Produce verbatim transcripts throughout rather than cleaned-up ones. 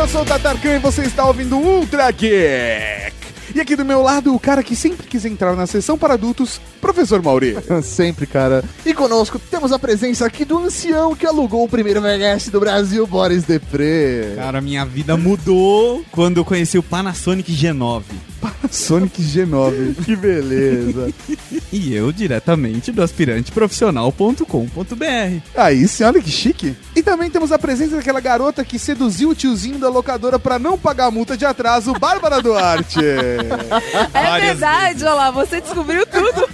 eu sou o Tatarkan e você está ouvindo o Ultra Geek. E aqui do meu lado, o cara que sempre quis entrar na sessão para adultos, Professor Mauri. Sempre, cara. E conosco temos a presença aqui do ancião que alugou o primeiro V H S do Brasil, Boris Depré. Cara, minha vida mudou quando eu conheci o Panasonic G nove. Panasonic G nove, que beleza. E eu diretamente do aspirante profissional ponto com ponto b r. Aí sim, olha que chique. E também temos a presença daquela garota que seduziu o tiozinho da locadora pra não pagar a multa de atraso, Bárbara Duarte. É verdade, olha lá, você descobriu tudo.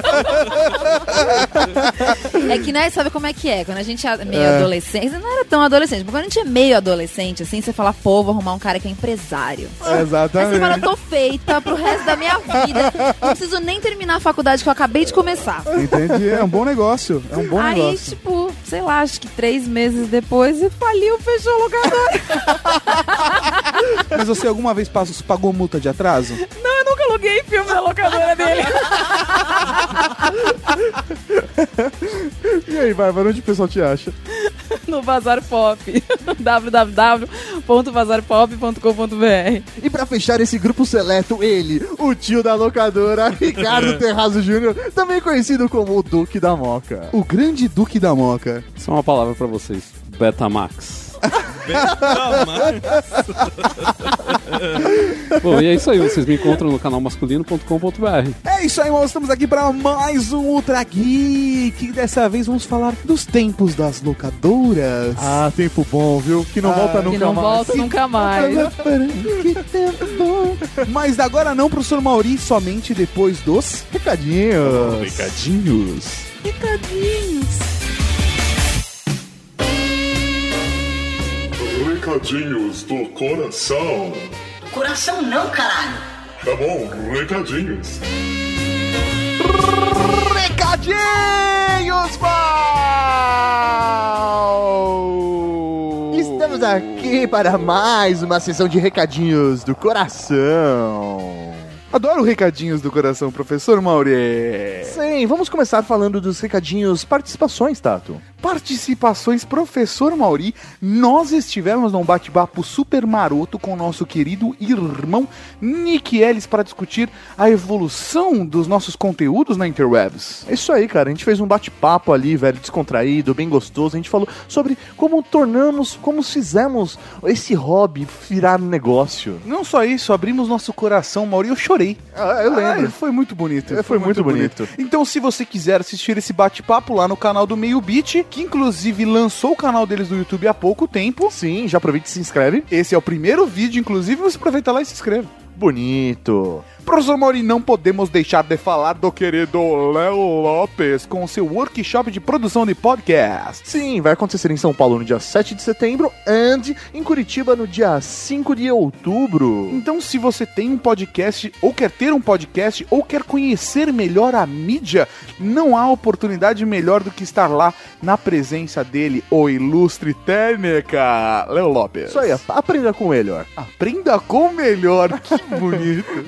É que, né, sabe como é que é? Quando a gente é meio é. adolescente, não era tão adolescente, mas quando a gente é meio adolescente, assim, você fala, pô, vou arrumar um cara que é empresário. É, exatamente. Aí você fala, tô feita pro resto da minha vida. Não preciso nem terminar a faculdade que eu acabei de começar. Entendi, é um bom negócio, é um bom Aí, negócio. Aí, tipo, sei lá, acho que três meses depois, faliu, fechou o locador. Mas você alguma vez pagou multa de atraso? Não, eu nunca aluguei filme na locadora dele. E aí, Bárbara, onde o pessoal te acha? No Bazar Pop. w w w ponto bazar pop ponto com ponto b r. E pra fechar esse grupo seleto, ele, o tio da locadora, Ricardo Terrazzo Júnior, também conhecido como o Duque da Moca. O grande Duque da Moca. Só uma palavra pra vocês. Betamax. Bom, e é isso aí, vocês me encontram no canal masculino ponto com ponto b r. É isso aí, nós estamos aqui para mais um Ultra Geek. Dessa vez vamos falar dos tempos das locadoras. Ah, tempo bom, viu? Que não ah, volta nunca mais. Que não mais. volta nunca mais. Que tempo bom. Mas agora não, professor Mauri, somente depois dos recadinhos. Recadinhos. Recadinhos. Recadinhos do coração. Coração não, caralho. Tá bom, recadinhos. Recadinhos, mal! Estamos aqui para mais uma sessão de recadinhos do coração. Adoro recadinhos do coração, professor Mauri. Sim, vamos começar falando dos recadinhos participações, Tato. Participações, professor Mauri. Nós estivemos num bate-papo super maroto com o nosso querido irmão Nick Ellis para discutir a evolução dos nossos conteúdos na interwebs. É isso aí, cara. A gente fez um bate-papo ali, velho, descontraído, bem gostoso. A gente falou sobre como tornamos, como fizemos esse hobby virar negócio. Não só isso, abrimos nosso coração, Mauri. Eu chorei. Ah, eu lembro. Ah, foi muito bonito. É, foi, foi muito, muito bonito. bonito. Então, se você quiser assistir esse bate-papo lá no canal do Meio Beat, que inclusive lançou o canal deles no YouTube há pouco tempo. Sim, já aproveita e se inscreve. Esse é o primeiro vídeo, inclusive, você aproveita lá e se inscreve. Bonito. Professor Mauri, não podemos deixar de falar do querido Léo Lopes com seu workshop de produção de podcast. Sim, vai acontecer em São Paulo no dia sete de setembro e em Curitiba no dia cinco de outubro. Então, se você tem um podcast, ou quer ter um podcast, ou quer conhecer melhor a mídia, não há oportunidade melhor do que estar lá na presença dele, o ilustre técnica Léo Lopes. Isso aí, aprenda com o melhor. Aprenda com o melhor, que bonito.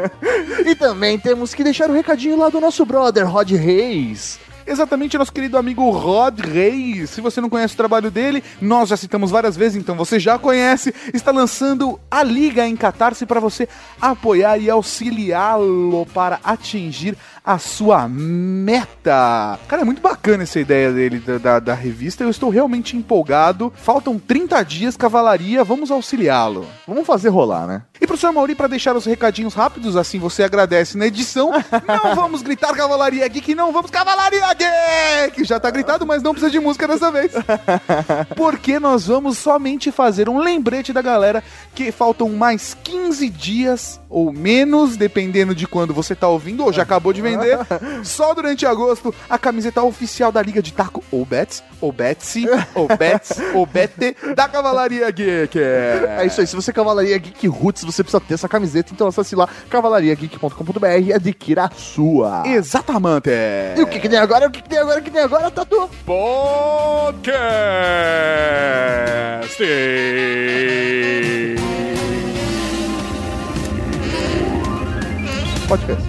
E também temos que deixar o um recadinho lá do nosso brother, Rod Reis. Exatamente, nosso querido amigo Rod Reis. Se você não conhece o trabalho dele, nós já citamos várias vezes, então você já conhece. Está lançando a Liga em Catarse para você apoiar e auxiliá-lo para atingir a sua meta. Cara, é muito bacana essa ideia dele, da, da, da revista. Eu estou realmente empolgado. Faltam trinta dias, cavalaria, vamos auxiliá-lo. Vamos fazer rolar, né? E professor Mauri, para deixar os recadinhos rápidos, assim você agradece na edição. Não vamos gritar Cavalaria Geek, não vamos Cavalaria Geek! Já tá gritado, mas não precisa de música dessa vez. Porque nós vamos somente fazer um lembrete da galera que faltam mais quinze dias ou menos, dependendo de quando você tá ouvindo ou já acabou de vender. Só durante agosto, a camiseta oficial da Liga de Taco, ou Bets, ou Betsy, ou Bets, ou Bete, da Cavalaria Geek. É isso aí, se você é Cavalaria Geek Roots, você precisa ter essa camiseta, então acesse lá cavalaria geek ponto com ponto b r e adquira a sua. Exatamente. E o que que tem agora? O que que tem agora? O que tem agora, Tatu? Podcast. Podcast.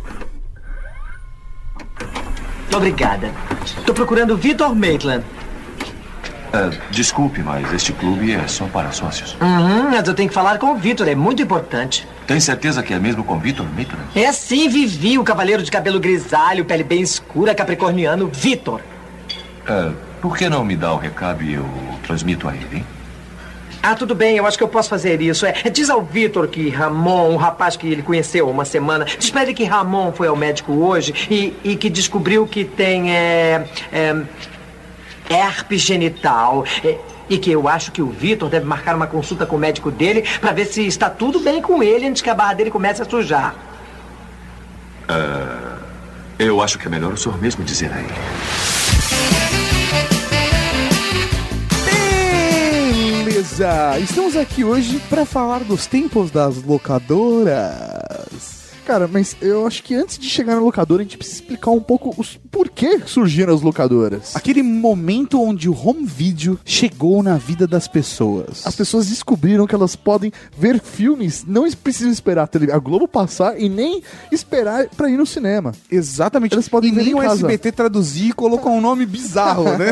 Obrigada. Tô procurando Vitor Maitland. Uh, desculpe, mas este clube é só para sócios. Uhum, mas eu tenho que falar com o Vitor, é muito importante. Tem certeza que é mesmo com Vitor, Vitor? É sim, Vivi, o cavaleiro de cabelo grisalho, pele bem escura, capricorniano, Vitor. Uh, por que não me dá o recado e eu transmito a ele, hein? Ah, tudo bem, eu acho que eu posso fazer isso. É, diz ao Vitor que Ramon, um rapaz que ele conheceu há uma semana, diz pra ele que Ramon foi ao médico hoje e, e que descobriu que tem é, é, herpes genital. É, e que eu acho que o Vitor deve marcar uma consulta com o médico dele pra ver se está tudo bem com ele antes que a barra dele comece a sujar. Uh, eu acho que é melhor o senhor mesmo dizer a ele. Beleza! Estamos aqui hoje para falar dos tempos das locadoras. Cara, mas eu acho que antes de chegar na locadora, a gente precisa explicar um pouco os porquê surgiram as locadoras. Aquele momento onde o home video chegou na vida das pessoas. As pessoas descobriram que elas podem ver filmes, não precisam esperar a, tele... a Globo passar e nem esperar pra ir no cinema. Exatamente. Elas podem e ver nem em o casa. S B T traduzir e colocar um nome bizarro, né?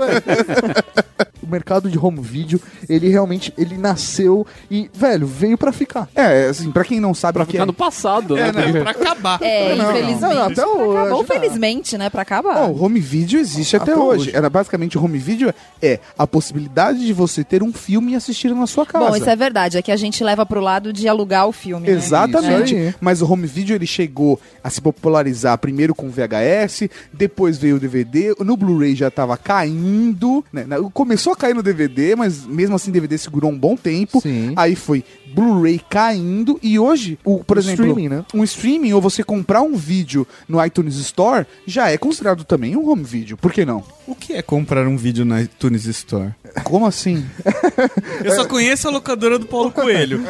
O mercado de home video, ele realmente, ele nasceu e, velho, veio pra ficar. É, assim, pra quem não sabe... Pra o que ficar é... no passado, né? É, né? Pra acabar. É, Não, não. infelizmente. Não, não, até o- Acabou, já- felizmente, né? Pra acabar. Não, o home video existe até, Até hoje. hoje. Era basicamente o home video é a possibilidade de você ter um filme e assistir na sua casa. Bom, isso é verdade. É que a gente leva pro lado de alugar o filme, né? Exatamente. Isso aí. Mas o home video ele chegou a se popularizar primeiro com o V H S, depois veio o D V D, no Blu-ray já tava caindo, né? Começou a cair no D V D, mas mesmo assim o D V D segurou um bom tempo. Sim. Aí foi Blu-ray caindo e hoje, o, por O exemplo, streaming, né? um streaming ou você comprar um vídeo no iTunes Store já é considerado também um home video. Por que não? O que é comprar um vídeo na iTunes Store? Como assim? Eu só conheço a locadora do Paulo Coelho.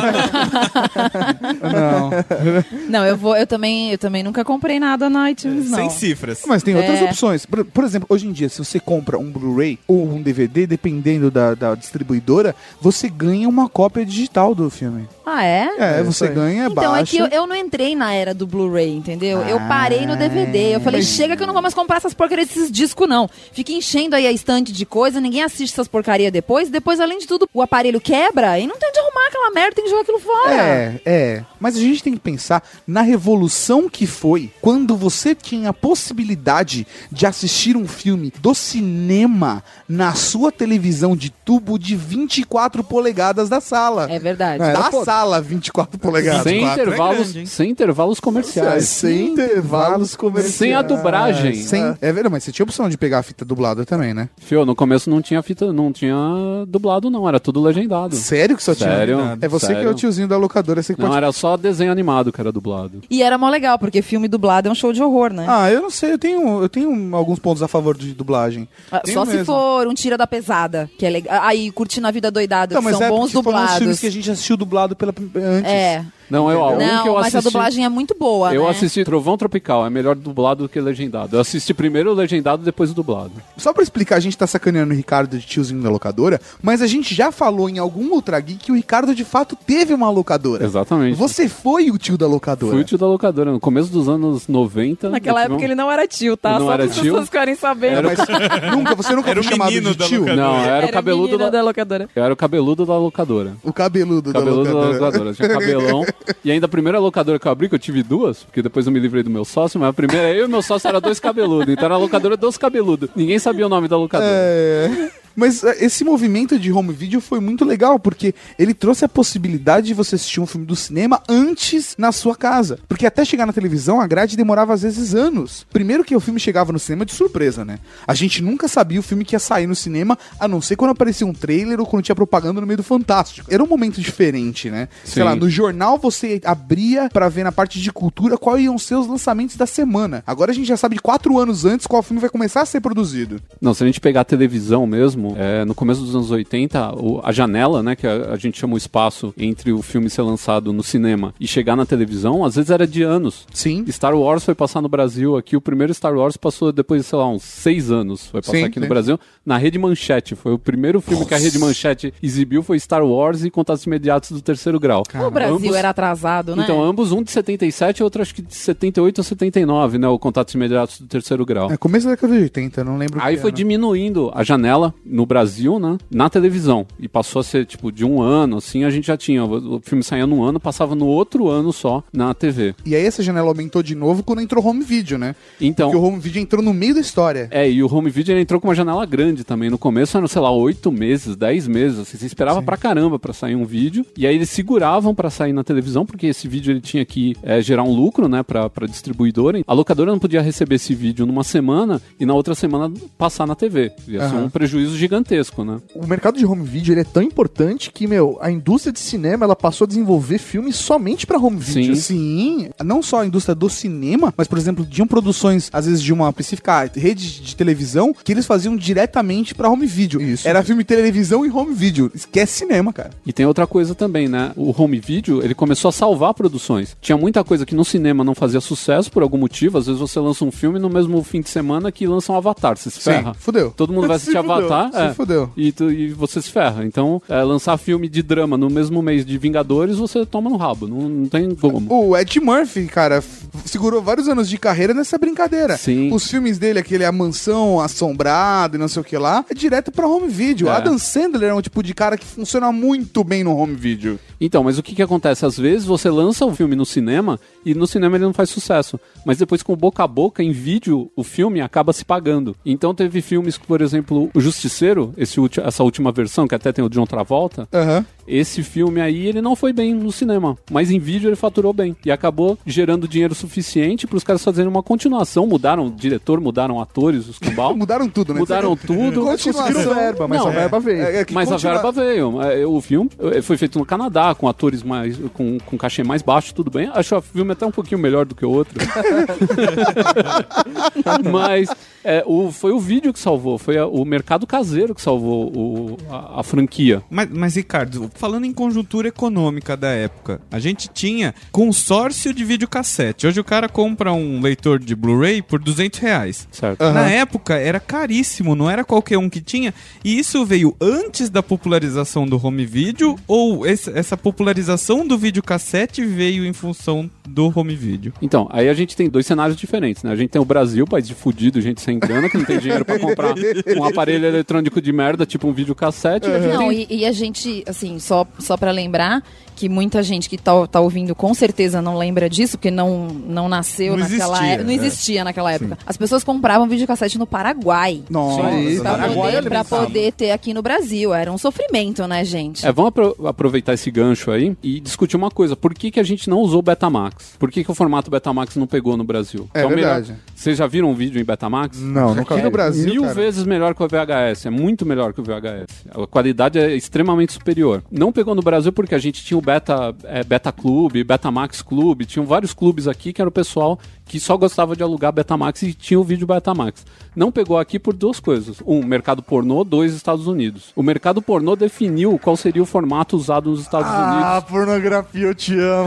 Não. Não, eu vou, eu também, eu também nunca comprei nada na iTunes, não. Sem cifras. Mas tem outras É. opções. Por, por exemplo, hoje em dia, se você compra um Blu-ray ou um D V D, dependendo da, da distribuidora, você ganha uma cópia digital do filme. Ah, é? É, É, você isso aí. ganha, Então, baixa. é que eu, eu não entrei na era do Blu-ray, entendeu? eu parei no D V D. Eu falei, chega que eu não vou mais comprar essas porcarias desses discos, não. Fica enchendo aí a estante de coisa, ninguém assiste essas porcarias depois. Depois, além de tudo, o aparelho quebra e não tem onde arrumar aquela merda, tem que jogar aquilo fora. É, é. Mas a gente tem que pensar na revolução que foi quando você tinha a possibilidade de assistir um filme do cinema na sua televisão de tubo de vinte e quatro polegadas da sala. É verdade. É. Da pô. sala, vinte e quatro polegadas. Sem quatro é intervalos, grande, hein? sem intervalos comerciais. Sem intervalos comerciais. Sem a dublagem. Sem, é verdade, mas você tinha a opção de pegar a fita dublada também, né? Fio, no começo não tinha fita, não tinha dublado não, era tudo legendado. Sério que só tinha? Sério? É você que é o Sério. tiozinho da locadora, você que Não, pode... era só desenho animado que era dublado. E era mó legal, porque filme dublado é um show de horror, né? Ah, eu não sei, eu tenho, eu tenho alguns pontos a favor de dublagem. Ah, Tenho Só se mesmo. for um Tira da Pesada, que é legal. Aí, Curtindo a Vida Doidada, Não, que mas são é bons porque foram os filmes dublados. que a gente assistiu dublado pela, antes. É. Não, eu, um Não, que eu mas assisti, a dublagem é muito boa, eu né? assisti Trovão Tropical, é melhor dublado do que legendado. Eu assisti primeiro o legendado, depois o dublado. Só pra explicar, a gente tá sacaneando o Ricardo de tiozinho da locadora, mas a gente já falou em algum Ultra Geek que o Ricardo de fato teve uma locadora. Exatamente. Você foi o tio da locadora. Fui o tio da locadora, no começo dos anos noventa. Naquela eu época tive um- ele não era tio, tá? Não Só era para as tio? pessoas ficarem sabendo. Mas nunca, você nunca Era foi o chamado menino de da tio? locadora. Não, eu era, o cabeludo menino da... da locadora. Eu era o cabeludo da locadora. O cabeludo, Cabeludo da da locadora. locadora. Tinha cabelão. E ainda a primeira locadora que eu abri, que eu tive duas, porque depois eu me livrei do meu sócio, mas a primeira, eu e meu sócio era dois cabeludos. Então era a locadora dos cabeludos. Ninguém sabia o nome da locadora. É... Mas é, esse movimento de home video foi muito legal, porque ele trouxe a possibilidade de você assistir um filme do cinema antes na sua casa. Porque até chegar na televisão, a grade demorava às vezes anos. Primeiro que o filme chegava no cinema de surpresa, né? A gente nunca sabia o filme que ia sair no cinema, a não ser quando aparecia um trailer ou quando tinha propaganda no meio do Fantástico. Era um momento diferente, né? Sim. Sei lá, no jornal você abria pra ver na parte de cultura quais iam ser os lançamentos da semana. Agora a gente já sabe quatro anos antes qual filme vai começar a ser produzido. Não, se a gente pegar a televisão mesmo, é, no começo dos anos oitenta, o- a janela, né, que a, a gente chama o espaço entre o filme ser lançado no cinema e chegar na televisão, às vezes era de anos. Sim. Star Wars foi passar no Brasil aqui, o primeiro Star Wars passou depois de, sei lá, uns seis anos, foi passar Sim, aqui no sim. Brasil, na Rede Manchete. Foi o primeiro filme que a Rede Manchete exibiu, foi Star Wars e Contatos Imediatos do Terceiro Grau. O Brasil Ambos- era atrasado, né? Então, ambos, um de setenta e sete e outro acho que de setenta e oito ou setenta e nove, né, o Contatos Imediatos do Terceiro Grau. É começo da década de oitenta, não lembro o Aí que foi era. diminuindo a janela, no Brasil, né, na televisão. E passou a ser, tipo, de um ano, assim, a gente já tinha. O filme saía num ano, passava no outro ano só na T V. E aí essa janela aumentou de novo quando entrou o home video, né? Então... Porque o home video entrou no meio da história. É, e o home video ele entrou com uma janela grande também. No começo eram, sei lá, oito meses, dez meses. Assim, você esperava Sim. pra caramba pra sair um vídeo. E aí eles seguravam pra sair na televisão, porque esse vídeo ele tinha que é, gerar um lucro, né, pra, pra distribuidora. A locadora não podia receber esse vídeo numa semana e na outra semana passar na T V. Ia ser um prejuízo gigantesco, né? O mercado de home video ele é tão importante que, meu, a indústria de cinema ela passou a desenvolver filmes somente pra home video. Sim. Sim. Não só a indústria do cinema, mas, por exemplo, tinham produções, às vezes, de uma específica rede de televisão que eles faziam diretamente pra home video. Isso. Era filme televisão e home video. Esquece cinema, cara. E tem outra coisa também, né? O home video, ele começou a salvar produções. Tinha muita coisa que no cinema não fazia sucesso por algum motivo. Às vezes você lança um filme no mesmo fim de semana que lança um Avatar. Você se ferra. Sim, fudeu. Todo mundo vai assistir Avatar. Se é, fudeu. E, tu, e você se ferra. Então, é, lançar filme de drama no mesmo mês de Vingadores, você toma no rabo. Não, não tem como. O Ed Murphy, cara, f- segurou vários anos de carreira nessa brincadeira. Sim. Os filmes dele, aquele A Mansão Assombrada e não sei o que lá, é direto pra home video. É. Adam Sandler é um tipo de cara que funciona muito bem no home video. Então, mas o que que acontece? Às vezes você lança o filme no cinema e no cinema ele não faz sucesso. Mas depois com boca a boca, em vídeo, o filme acaba se pagando. Então teve filmes que, por exemplo, O Justiceiro, esse ulti- essa última versão, que até tem o John Travolta, Aham. esse filme aí, ele não foi bem no cinema, mas em vídeo ele faturou bem. E acabou gerando dinheiro suficiente para os caras fazerem uma continuação. Mudaram o diretor, mudaram atores, os cambal. Mudaram tudo, né? Mudaram tudo. Continuação. Conseguiram verba, mas Não, a verba veio. É, é que Mas continua- a verba veio. É, O filme é, foi feito no Canadá, com atores mais com, com cachê mais baixo, tudo bem. Acho o filme até um pouquinho melhor do que o outro. Mas é, o, foi o vídeo que salvou, foi a- o mercado caseiro que salvou o- a, a franquia. Mas, mas, Ricardo, falando em conjuntura econômica da época, a gente tinha consórcio de videocassete. Hoje o cara compra um leitor de Blu-ray por duzentos reais. Certo. Aham. Na época era caríssimo, não era qualquer um que tinha. E isso veio antes da popularização do home video ou esse- essa popularização do videocassete veio em função do home video? Então, aí a gente tem dois cenários diferentes, né? A gente tem o Brasil, país de fudido, gente sem grana, que não tem dinheiro pra comprar um aparelho eletrônico de merda, tipo um videocassete. E a gente Não, tem... e, e a gente, assim, só, só pra lembrar que muita gente que tá, tá ouvindo com certeza não lembra disso, porque não, não nasceu Não naquela existia, época. Não é. existia naquela época. As pessoas compravam videocassete no Paraguai. Nossa. Pra, Paraguai poder, pra alimentava. poder ter aqui no Brasil. Era um sofrimento, né, gente? É, vamos apro- aproveitar esse gancho aí e discutir uma coisa. Por que, que a gente não usou o Betamax? Por que, que o formato Betamax não pegou no Brasil? É verdade. Melhor... Vocês já viram um vídeo em Betamax? Não, nunca Aqui vi. no Brasil, Mil cara, vezes melhor que o V H S. É muito melhor que o V H S. A qualidade é extremamente superior. Não pegou no Brasil porque a gente tinha o Beta, é, Beta Clube, Betamax Clube. Tinham vários clubes aqui que era o pessoal que só gostava de alugar Betamax e tinha o vídeo Betamax. Não pegou aqui por duas coisas. Um, mercado pornô. Dois, Estados Unidos. O mercado pornô definiu qual seria o formato usado nos Estados Ah, Unidos. pornografia, eu te amo.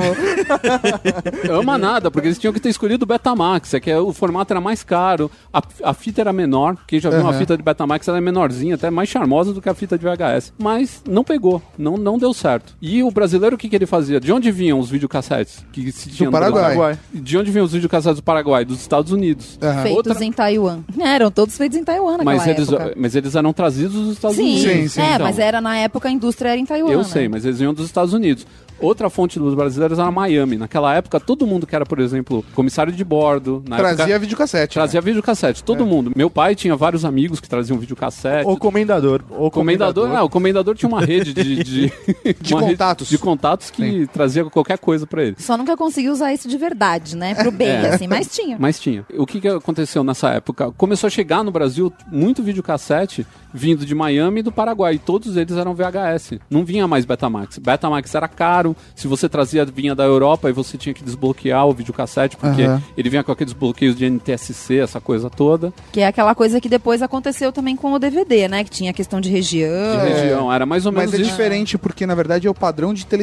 Ama nada, porque eles tinham que ter escolhido o Betamax. É que o formato era mais caro, a, a fita era menor. Quem já viu uma Uhum. fita de Betamax, ela é menorzinha, até mais charmosa do que a fita de V H S. Mas não pegou, não, não deu certo. E o brasileiro, o que, que ele fazia? De onde vinham os videocassetes? Que se tinha no Paraguai. Brasil? De onde vinham os videocassetes do Paraguai? Dos Estados Unidos. Aham. Feitos Outra- em Taiwan. Eram todos feitos em Taiwan naquela Mas eles, época. mas eles eram trazidos dos Estados Sim, Unidos. Sim, sim. é, Então, mas era na época a indústria era em Taiwan. eu né? sei, mas eles vinham dos Estados Unidos. Outra fonte dos brasileiros era Miami. Naquela época, todo mundo que era, por exemplo, comissário de bordo... Na Trazia época, videocassete. Trazia videocassete, todo mundo. Meu pai tinha vários amigos que traziam videocassete. O comendador. O O comendador, não, o comendador tinha uma rede de... De, De uma rede contatos. de contatos que trazia qualquer coisa pra ele. Só nunca consegui usar isso de verdade, né? Pro bem, É. assim, mas tinha. Mas tinha. O que, que aconteceu nessa época? Começou a chegar no Brasil muito videocassete vindo de Miami e do Paraguai. Todos eles eram V H S. Não vinha mais Betamax. Betamax era caro. Se você trazia, vinha da Europa e você tinha que desbloquear o videocassete, porque Aham. ele vinha com aqueles bloqueios de N T S C, essa coisa toda. Que é aquela coisa que depois aconteceu também com o D V D, né? Que tinha a questão de região. De região. Era mais ou menos Mas é isso. diferente porque, na verdade, é o padrão de televisão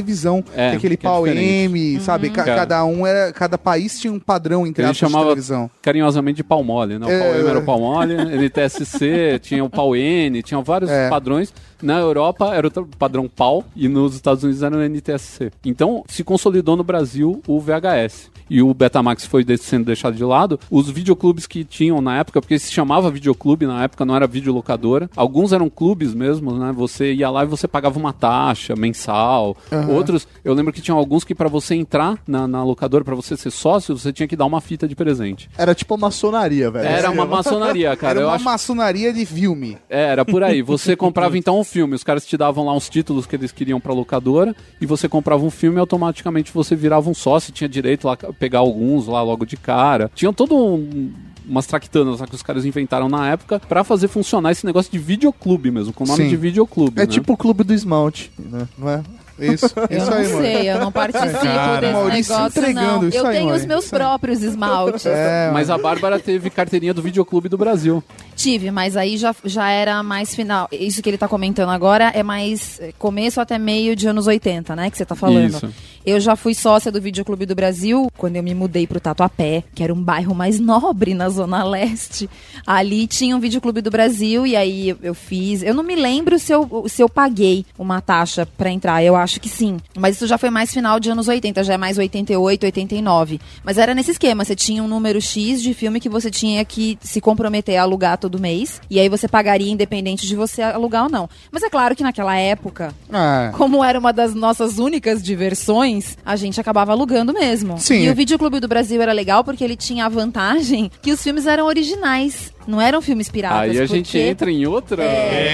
televisão. É, que aquele que é pau diferente. M, sabe? Ca- Cara. cada um era. Cada país tinha um padrão entre Ele aspas de chamava televisão. carinhosamente de pau mole, né? O É. pau M era o pau mole, N T S C, tinha o pau N, tinha vários É. padrões. Na Europa era o padrão pau e nos Estados Unidos era o N T S C. Então se consolidou no Brasil o V H S. E o Betamax foi de- sendo deixado de lado. Os videoclubes que tinham na época, porque se chamava videoclube na época, não era videolocadora. Alguns eram clubes mesmo, né? Você ia lá e você pagava uma taxa mensal. Outros, eu lembro que tinha alguns que para você entrar na, na locadora, para você ser sócio, você tinha que dar uma fita de presente. Era tipo uma maçonaria, velho. Era uma maçonaria, cara. Era eu uma acho... maçonaria de filme. É, era por aí. Você comprava então um filme, os caras te davam lá uns títulos que eles queriam pra locadora, e você comprava um filme e automaticamente você virava um sócio, tinha direito lá a pegar alguns lá logo de cara. Tinham todo um... umas traquitanas lá que os caras inventaram na época pra fazer funcionar esse negócio de videoclube mesmo, com o nome Sim. de videoclube, É né? tipo o clube do esmalte, né? Não é? Isso, Eu isso não aí, mano. sei, eu não participo Cara, desse Maurício negócio, entregando, não. isso Eu aí, tenho mãe, os meus isso aí. próprios esmaltes. É, Mas a Bárbara teve carteirinha do videoclube do Brasil. Tive, mas aí já, já era mais final. Isso que ele tá comentando agora é mais eh, começo até meio de anos oitenta, né? Que você tá falando. Isso. Eu já fui sócia do Videoclube do Brasil quando eu me mudei pro Tatuapé, que era um bairro mais nobre na Zona Leste. Ali tinha um Videoclube do Brasil e aí eu, eu fiz... Eu não me lembro se eu, se eu paguei uma taxa pra entrar, eu acho que sim. Mas isso já foi mais final de anos oitenta, já é mais oitenta e oito, oitenta e nove. Mas era nesse esquema, você tinha um número X de filme que você tinha que se comprometer a alugar todo mês, e aí você pagaria independente de você alugar ou não. Mas é claro que naquela época, Ah, como era uma das nossas únicas diversões, a gente acabava alugando mesmo. Sim. E o Videoclube do Brasil era legal porque ele tinha a vantagem que os filmes eram originais, não eram filmes piratas. Aí a porque... gente entra em outra...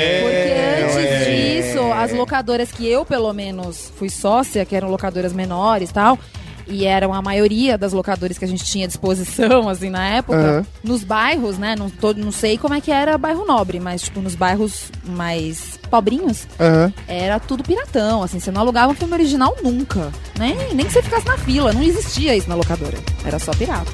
É, porque antes disso, as locadoras que eu, pelo menos, fui sócia, que eram locadoras menores e tal, e eram a maioria das locadoras que a gente tinha à disposição, assim, na época, Aham. nos bairros, né, não, tô, não sei como é que era bairro nobre, mas, tipo, nos bairros mais pobrinhos, aham. era tudo piratão, assim, você não alugava um filme original nunca, né? Nem que você ficasse na fila, não existia isso na locadora, era só pirata.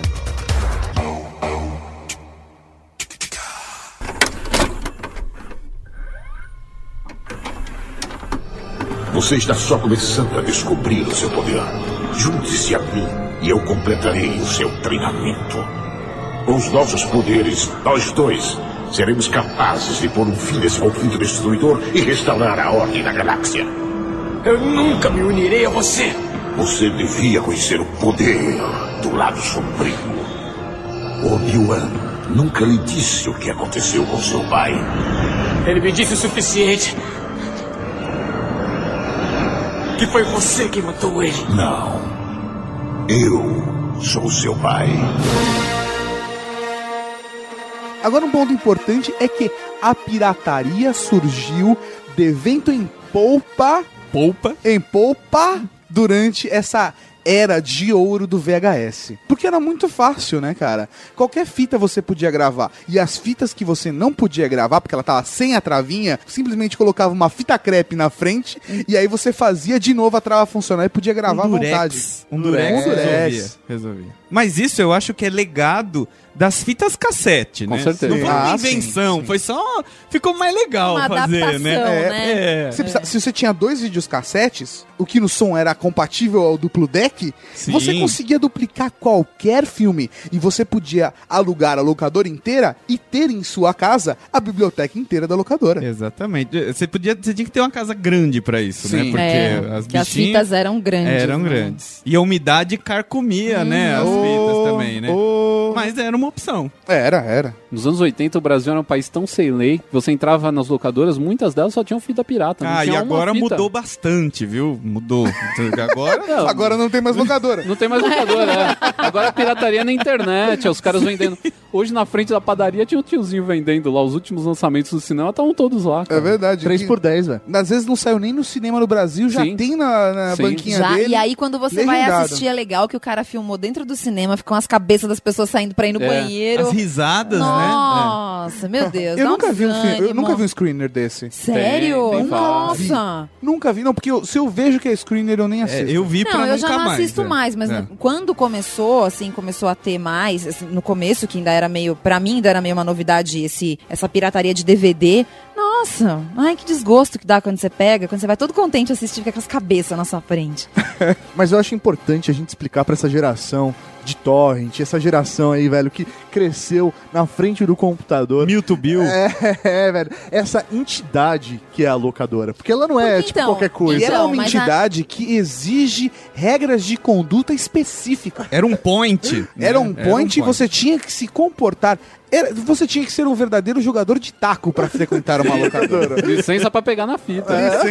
Você está só começando a descobrir o seu poder. Junte-se a mim e eu completarei o seu treinamento. Com os nossos poderes, nós dois seremos capazes de pôr um fim nesse conflito destruidor e restaurar a ordem da galáxia. Eu nunca me unirei a você. Você devia conhecer o poder do lado sombrio. Obi-Wan nunca lhe disse o que aconteceu com seu pai. Ele me disse o suficiente. Que foi você que matou ele. Não. Eu sou seu pai. Agora um ponto importante é que a pirataria surgiu de vento em polpa, Poupa. em polpa, durante essa era de ouro do V H S. Porque era muito fácil, né, cara? Qualquer fita você podia gravar. E as fitas que você não podia gravar, porque ela tava sem a travinha, simplesmente colocava uma fita crepe na frente e aí você fazia de novo a trava funcionar e podia gravar à vontade. Um durex. Um durex. Resolvia, resolvia. Mas isso eu acho que é legado das fitas cassete, Com né? certeza. Não foi uma Ah, invenção, sim, sim. foi só... Ficou mais legal Uma fazer, adaptação, né? né? É. Você precisa- se você tinha dois vídeos cassetes, o que no som era compatível ao duplo deck, Sim. você conseguia duplicar qualquer filme e você podia alugar a locadora inteira e ter em sua casa a biblioteca inteira da locadora. Exatamente. Você podia, você tinha que ter uma casa grande pra isso, Sim. né? Porque É, as que as bichinhas fitas eram grandes. eram né? grandes. E a umidade carcomia, né? As fitas também, né? Oh. Mas era uma opção. Era, era. Nos anos oitenta, o Brasil era um país tão sem lei. Você entrava nas locadoras, muitas delas só tinham fita pirata. não Ah, e tinha uma agora fita. mudou bastante, viu? Mudou. Agora... Não, Agora não tem mais locadora. Não tem mais locadora, né? Agora a pirataria é na internet, os caras vendendo. Hoje na frente da padaria tinha um tiozinho vendendo lá. Os últimos lançamentos do cinema estavam todos lá. É cara. verdade. três por dez, velho. Às vezes não saiu nem no cinema no Brasil, já Sim. tem na, na Sim. banquinha Já, dele. e aí quando você vai legendado. assistir é legal que o cara filmou dentro do cinema, ficam as cabeças das pessoas saindo pra ir no É. banheiro. As risadas, né? Nossa, meu Deus. Eu dá nunca, vi um fi- eu desânimo. nunca vi um screener desse. Sério? Tem, tem vários. Nossa. Nunca vi, não, porque eu- se eu vejo que é screener, eu nem É, assisto. eu vi pra Não, nunca eu já não mais. assisto é. mais, mas É. no- quando começou, assim, começou a ter mais, assim, no começo, que ainda era meio, pra mim ainda era meio uma novidade esse, essa pirataria de D V D, nossa, Nossa, ai, que desgosto que dá quando você pega, quando você vai todo contente assistir com aquelas cabeças na sua frente. Mas eu acho importante a gente explicar pra essa geração de torrent, essa geração aí, velho, que cresceu na frente do computador. Mil to Bill. É, é, velho, essa entidade que é a locadora. Porque ela não é, Porque, tipo, então, qualquer coisa. E ela é Então, uma mas a- entidade que exige regras de conduta específicas. Era um point. Era né? um point e você tinha que se comportar. Era- você tinha que ser um verdadeiro jogador de taco pra frequentar uma locadora. Licença pra pegar na fita.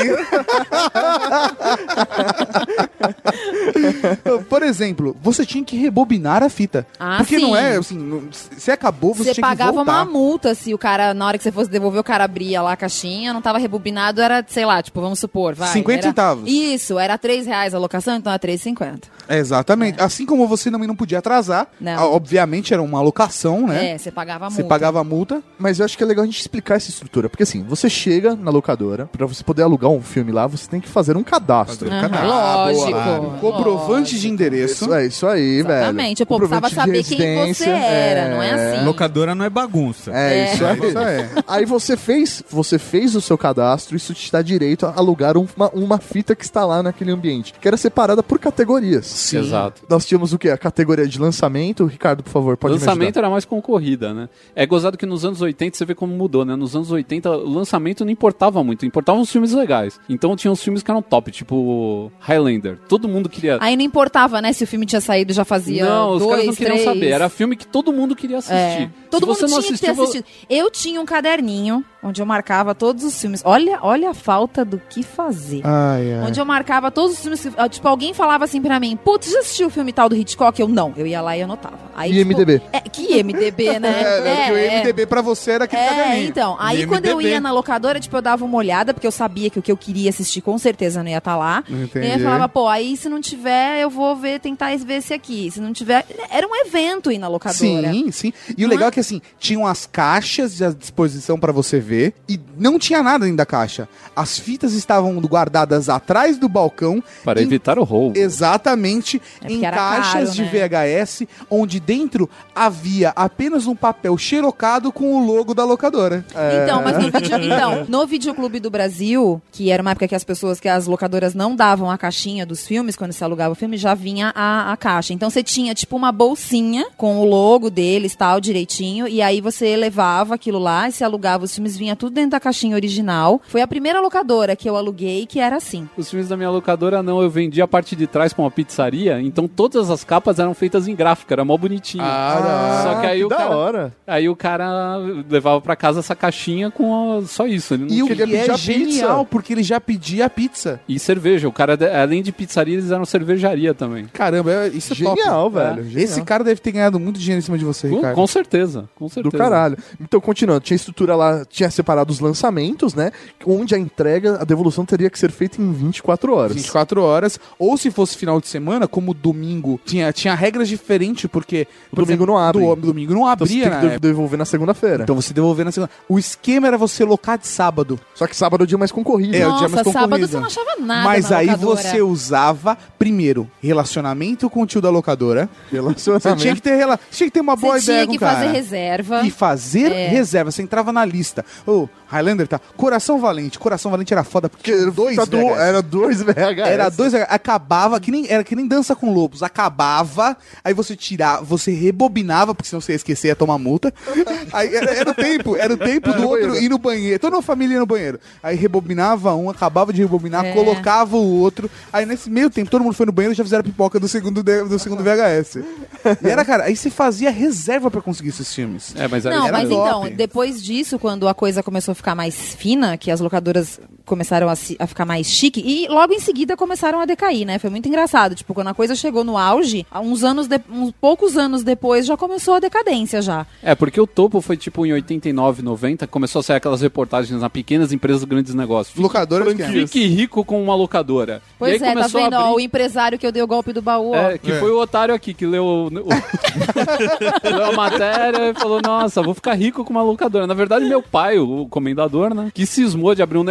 Por exemplo, você tinha que rebobinar a fita. Ah, porque sim. não é assim, não- você acabou, você, Você tinha que pagava voltar. uma multa se o cara, na hora que você fosse devolver, o cara abria lá a caixinha, não tava rebobinado, era, sei lá, tipo, vamos supor, vai. cinquenta era- centavos. Isso, era três reais a locação, então era três e cinquenta. É, exatamente. Assim como você também não podia atrasar. Não. ah, Obviamente era uma alocação, né? É, você pagava a multa. Você pagava a multa. Mas eu acho que é legal a gente explicar essa estrutura. Porque assim, você chega na locadora, pra você poder alugar um filme lá, você tem que fazer um cadastro. Aham, Ah, lógico. boa. Comprovante de endereço. Isso é isso aí, velho. Exatamente, pô, precisava Comprovante de saber quem você residência, era, não é assim? Locadora não é bagunça. É, É. isso aí. Isso aí. Aí você fez, você fez o seu cadastro, isso te dá direito a alugar uma, uma fita que está lá naquele ambiente, que era separada por categorias. Sim. Exato. Nós tínhamos o quê? A categoria de lançamento. Ricardo, por favor, pode me lançamento ajudar. era mais concorrida, né? É gozado que nos anos oitenta você vê como mudou, né? Nos anos oitenta o lançamento não importava muito, importavam os filmes legais. Então tinha uns filmes que eram top, tipo Highlander. Todo mundo queria. Aí não importava, né, se o filme tinha saído já fazia Não, os dois, caras não queriam três. saber. Era filme que todo mundo queria assistir. É. Todo Se mundo você não tinha que ter assistiu, assistido. Eu tinha um caderninho onde eu marcava todos os filmes. Olha, olha a falta do que fazer. Ai, ai. Onde eu marcava todos os filmes. que- ah, Tipo, alguém falava assim pra mim: Putz, já assistiu o filme tal do Hitchcock? Eu não. Eu ia lá e anotava. Aí, I M D B. Tipo, é, que I M D B, né? É, né, que o é. M D B pra você era aquele É, caderninho. então. Aí I M D B. quando eu ia na locadora, tipo, eu dava uma olhada, porque eu sabia que o que eu queria assistir com certeza não ia estar lá. Entendi. E aí eu falava, pô, aí se não tiver, eu vou ver, tentar ver esse aqui. Se não tiver. Era um evento ir na locadora. Sim, sim. E o Não legal é? é que assim, tinham as caixas à disposição pra você ver e não tinha nada dentro da caixa. As fitas estavam guardadas atrás do balcão. Para em- evitar o roubo. Exatamente, É em porque era caixas caro, de né? V H S, onde dentro havia apenas um papel xerocado com o logo da locadora. Então, mas no, vídeo, então, no Videoclube do Brasil, que era uma época que as pessoas, que as locadoras não davam a caixinha dos filmes, quando se alugava o filme, já vinha a, a caixa. Então você tinha, tipo, uma bolsinha com o logo deles, tal, direitinho, e aí você levava aquilo lá, e se alugava os filmes, vinha tudo dentro da caixinha original. Foi a primeira locadora que eu aluguei que era assim. Os filmes da minha locadora não, eu vendi a parte de trás pra uma pizzaria, então todas as capas eram feitas em gráfica, era mó bonitinho. Ah, Só que aí que o da cara, hora. aí o cara levava pra casa essa caixinha com a- só isso, ele não E o tinha- que queria é pedir a genial, pizza. porque ele já pedia a pizza. E cerveja, o cara, além de pizzaria, eles eram cervejaria também. Caramba, é- isso é Genial, top. velho. É. genial. Esse cara deve ter ganhado muito dinheiro em cima de você, Com, Ricardo. com certeza, com certeza. Do caralho. Então, continuando, tinha estrutura lá, tinha separado os lançamentos, né? Onde a entrega, a devolução teria que ser feita em vinte e quatro horas. vinte e quatro horas, ou se fosse final de semana, como domingo, tinha, tinha regras diferentes, porque... O domingo não abre. Do, domingo não Então você abria, tem na que de- época. devolver na segunda-feira. Então você devolver na segunda. O esquema era você locar de sábado. Só que sábado é o dia mais concorrido. É, o Nossa, dia mais sábado concorrido. você não achava nada Mas na aí locadora. você usava, primeiro, relacionamento com o tio da locadora. Você Relacionamento. tinha que ter, rela... tinha que ter uma boa Você ideia tinha com que o cara. fazer reserva. E fazer É. reserva. Você entrava na lista. Ô, Highlander tá. Coração Valente. Coração Valente era foda porque tinha dois Tá do- V H S. Era dois V H S. Era dois, acabava, que nem, era que nem Dança com Lobos, acabava, aí você tirava, você rebobinava, porque senão você ia esquecer, ia tomar multa. Aí era, era o tempo, era o tempo do no outro banheiro. ir no banheiro, toda uma família ia no banheiro. Aí rebobinava um, acabava de rebobinar, É. colocava o outro. Aí nesse meio tempo, todo mundo foi no banheiro e já fizeram a pipoca do segundo, de- do segundo V H S. E era, cara, aí você fazia reserva pra conseguir esses filmes. É, mas aí Não, era mas top. então, depois disso, quando a coisa começou a ficar mais fina, que as locadoras começaram a, se- a ficar mais chique, e logo em seguida começaram a decair, né? Foi muito engraçado. Tipo, quando a coisa chegou no auge, há uns anos, de- uns poucos anos depois, já começou a decadência já. É, porque o topo foi tipo em oitenta e nove, noventa, começou a sair aquelas reportagens na pequenas empresas, grandes negócios. Fique, Locadoras que fique rico com uma locadora. E Pois aí é, tá começou a vendo? Ó, abrir- o empresário que eu dei o golpe do baú, ó. É, que É. foi o otário aqui que leu, o- o- leu a matéria e falou, nossa, vou ficar rico com uma locadora. Na verdade, meu pai, o comendador, né, que cismou de abrir um negócio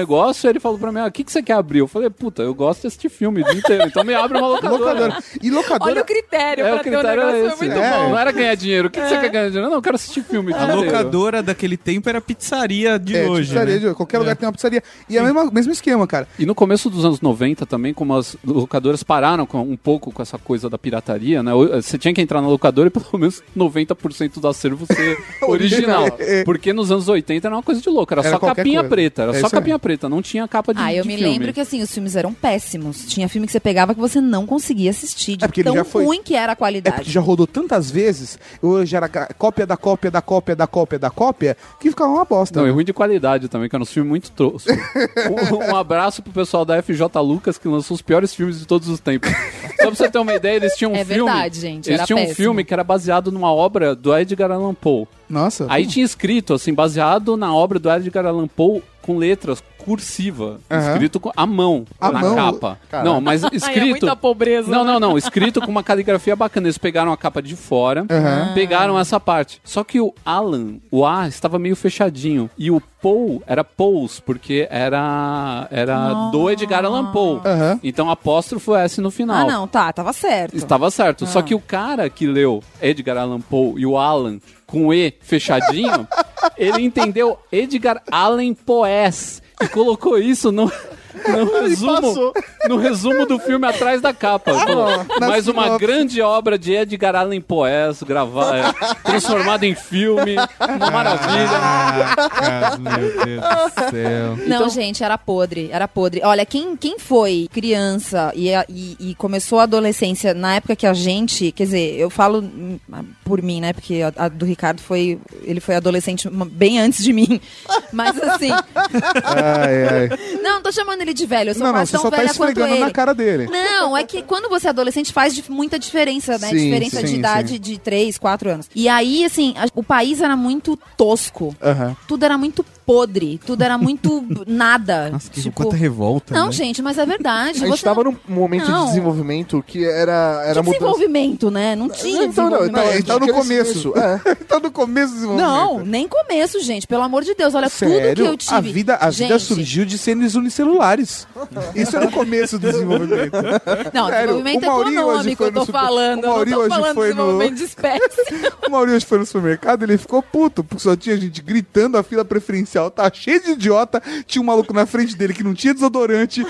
isso ele falou pra mim, ah, o que, que você quer abrir? Eu falei, puta, eu gosto de assistir filme o dia inteiro, então me abre uma locadora. Locadora. E locadora... Olha o critério É, pra o ter um critério negócio, é foi esse. muito É. bom. Não era ganhar dinheiro. O que, que você quer ganhar dinheiro? Não, eu quero assistir filme o dia A inteiro. locadora daquele tempo era a pizzaria de É, hoje, pizzaria, né? de- qualquer lugar tem uma pizzaria. E é o mesmo, mesmo esquema, cara. E no começo dos anos noventa também, como as locadoras pararam com, um pouco com essa coisa da pirataria, né? Você tinha que entrar na locadora e pelo menos noventa por cento do acervo ser original. É. Porque nos anos oitenta era uma coisa de louco. Era, Era só qualquer capinha coisa. preta. Era É só isso aí. capinha preta. Não tinha capa de, Ah, eu de me filme. lembro que assim, os filmes eram péssimos. Tinha filme que você pegava que você não conseguia assistir. De É porque ele tão já foi- ruim que era a É qualidade. porque já rodou tantas vezes, hoje era ca- cópia da cópia da cópia da cópia da cópia, que ficava uma bosta. Não, né? e ruim de qualidade também, que eram uns filmes muito toscos. um, um abraço pro pessoal da F J Lucas, que lançou os piores filmes de todos os tempos. Só pra você ter uma ideia, eles tinham um É filme... verdade, gente, Eles era tinham um péssimo. filme que era baseado numa obra do Edgar Allan Poe. Nossa. Aí tinha escrito, assim, baseado na obra do Edgar Allan Poe, com letras cursiva, Aham. escrito com, à mão, À na mão? capa. Não, mas Ai, escrito... é muita pobreza. Não, né? não, não. Escrito com uma caligrafia bacana. Eles pegaram a capa de fora, Aham. pegaram essa parte. Só que o Alan, o A, estava meio fechadinho. E o Poe era Poes, porque era, era do Edgar Allan Poe. Aham. Então apóstrofo S no final. Ah, não, tá, tava certo. Estava certo. Só Ah. que o cara que leu Edgar Allan Poe e o Alan com E fechadinho, ele entendeu Edgar Allan Poes e colocou isso no, no, resumo, passou. no resumo do filme atrás da capa. Falou, na mais uma sinopse. grande obra de Edgar Allan Poes, gravada, é, transformada em filme, uma maravilha. Caraca, meu Deus do céu. Não, Então- gente, era podre, era podre. Olha, quem, quem foi criança e, a- e, e começou a adolescência na época que a gente, quer dizer, eu falo hum, por mim, né, porque a, a do Ricardo foi, ele foi adolescente uma- bem antes de mim, mas assim, Ai, ai. não, tô chamando ele de velho, eu sou Não, não, quase você tão só tá velha quanto esfregando ele. na cara dele. Não, é que quando você é adolescente faz dif- muita diferença, né? Sim, diferença sim, de idade sim. de três, quatro anos. E aí, assim, a- o país era muito tosco. Aham. Tudo era muito podre, tudo era muito nada. Nossa, que tipo, quanta revolta, não, né? gente, mas é verdade. A gente Você tava não... num momento Não. de desenvolvimento que era, era Que mudança. desenvolvimento, né? Não tinha Então, não, desenvolvimento. Não, ele tá no crescimento, começo. é. Tá no começo do desenvolvimento. Não, nem começo, gente. Pelo amor de Deus, olha tudo que Sério? eu tive. A vida, a vida Gente, surgiu de seres unicelulares. Isso é no começo do desenvolvimento. Não, Sério, desenvolvimento o Mauri hoje econômico foi eu tô no super- falando. o Mauri eu não hoje tô falando foi no- desenvolvimento de espécie. O Maurício hoje foi no supermercado, ele ficou puto, porque só tinha gente gritando, a fila preferencial tá cheia de idiota, tinha um maluco na frente dele que não tinha desodorante,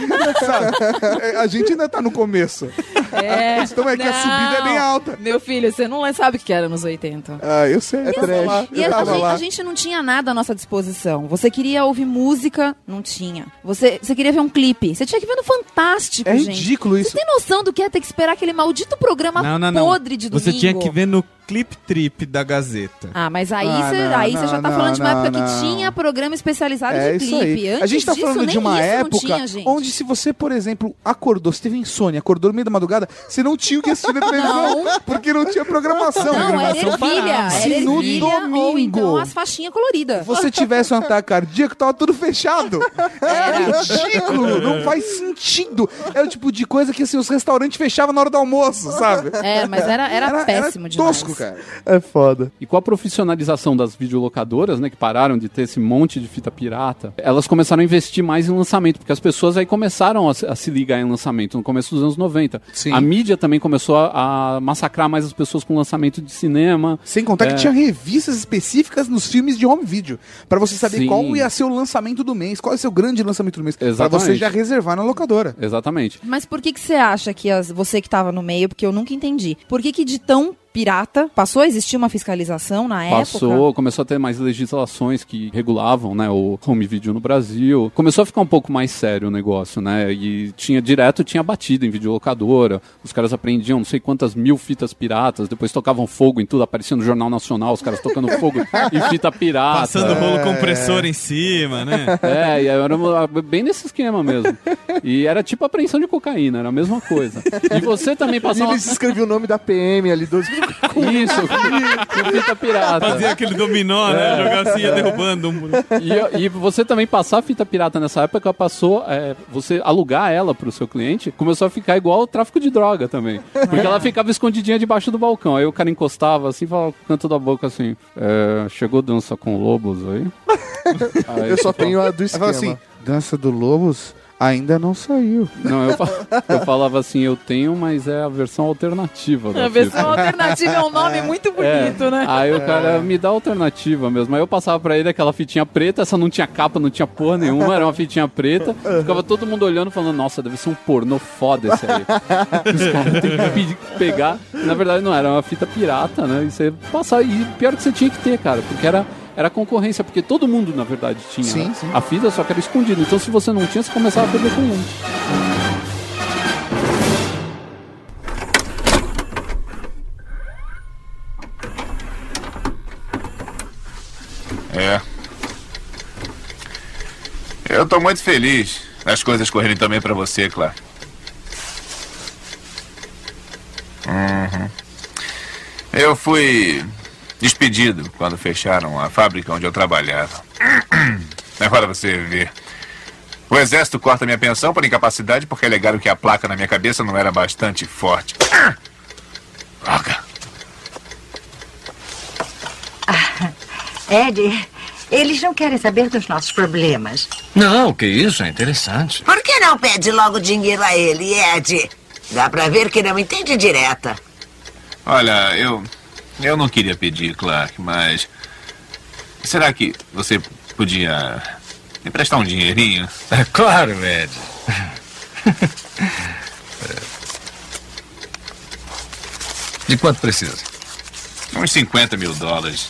sabe? É, a gente ainda tá no começo. É. A questão é que a subida é bem alta. Meu filho, você não sabe o que era nos oitenta. Ah, eu sei. eu tava trash. lá, E eu a, tava gente, lá. a gente não tinha nada à nossa disposição. Você queria ouvir música, não tinha. Você, você queria ver um clipe, você tinha que ver no Fantástico, É gente. ridículo isso. Você tem noção do que é ter que esperar aquele maldito programa Não, não, não. podre de domingo? Você tinha que ver no Clip Trip da Gazeta. Ah, mas aí Ah, você não, aí você não, já tá não, falando de uma não, época não. que tinha programa especializado É de isso clipe. aí. Antes A gente tá disso, falando nem de uma isso não época tinha, gente. onde se você, por exemplo, acordou, você teve insônia, acordou no meio da madrugada, você não tinha o que assistir na televisão, porque não tinha programação. Não, era programação ervilha. parada. Era Se no ervilha ou domingo então as faixinhas coloridas. você tivesse um ataque cardíaco, tava tudo fechado. É ridículo, não faz sentido. É o tipo de coisa que assim, os restaurantes fechavam na hora do almoço, sabe? É, mas era, era, péssimo demais. tosco, cara. É foda. E com a profissionalização das videolocadoras, né, que pararam de ter esse monte de fita pirata, elas começaram a investir mais em lançamento, porque as pessoas aí começaram a, se- a se ligar em lançamento no começo dos anos noventa. Sim. A mídia também começou a, a massacrar mais as pessoas com lançamento de cinema. Sem contar É. que tinha revistas específicas nos filmes de home video, pra você saber Sim. qual ia ser o lançamento do mês, qual ia ser o grande lançamento do mês, pra Exatamente. você já reservar na locadora. Exatamente. Mas por que que você acha que as, você que tava no meio, porque eu nunca entendi, por que que de tão pirata passou a existir uma fiscalização na Passou, época? começou a ter mais legislações que regulavam, né, o home video no Brasil. Começou a ficar um pouco mais sério o negócio, né? E tinha direto, tinha batido em videolocadora. Os caras apreendiam não sei quantas mil fitas piratas, depois tocavam fogo em tudo, aparecia no Jornal Nacional, os caras tocando fogo em fita pirata. Passando rolo compressor em cima, né? É, e era uma- bem nesse esquema mesmo. E era tipo apreensão de cocaína, era a mesma coisa. E você também E passava... eles escreviam o nome da P M ali, doze. Isso, com fita pirata. Fazia aquele dominó, né? Jogar assim, ia derrubando um. E, e você também passar fita pirata nessa época passou, é, você alugar ela pro seu cliente, começou a ficar igual o tráfico de droga também. Porque ela ficava escondidinha debaixo do balcão. Aí o cara encostava assim, falava com o canto da boca assim, é, chegou dança com lobos aí? Aí, Eu só tipo, tenho a do Aí fala esquema. assim, Dança do Lobos ainda não saiu. Não, eu, fa- eu falava assim, eu tenho, mas é a versão alternativa da A versão fita. alternativa é um nome muito bonito, É. né? Aí o cara me dá a alternativa mesmo. Aí eu passava pra ele aquela fitinha preta, essa não tinha capa, não tinha porra nenhuma, era uma fitinha preta. Ficava todo mundo olhando, falando, nossa, deve ser um pornô foda esse aí. Os caras têm que pedir- pegar. Na verdade não, era uma fita pirata, né? E você passar, e pior que você tinha que ter, cara, porque era... Era concorrência, porque todo mundo, na verdade, tinha Sim, né? sim. a fita, só que era escondida. Então, se você não tinha, você começava a perder cliente. É. Eu tô muito feliz das coisas correrem também pra você, Claire. Uhum. Eu fui despedido quando fecharam a fábrica onde eu trabalhava. Agora você vê. O exército corta minha pensão por incapacidade porque alegaram que a placa na minha cabeça não era bastante forte. Droga. Ed, eles não querem saber dos nossos problemas. Não, que isso, é interessante. Por que não pede logo dinheiro a ele, Ed? Dá pra ver que não entende direta. Olha, eu... Eu não queria pedir, Clark, mas... Será que você podia me prestar um dinheirinho? É claro, Ed. De quanto precisa? Uns cinquenta mil dólares.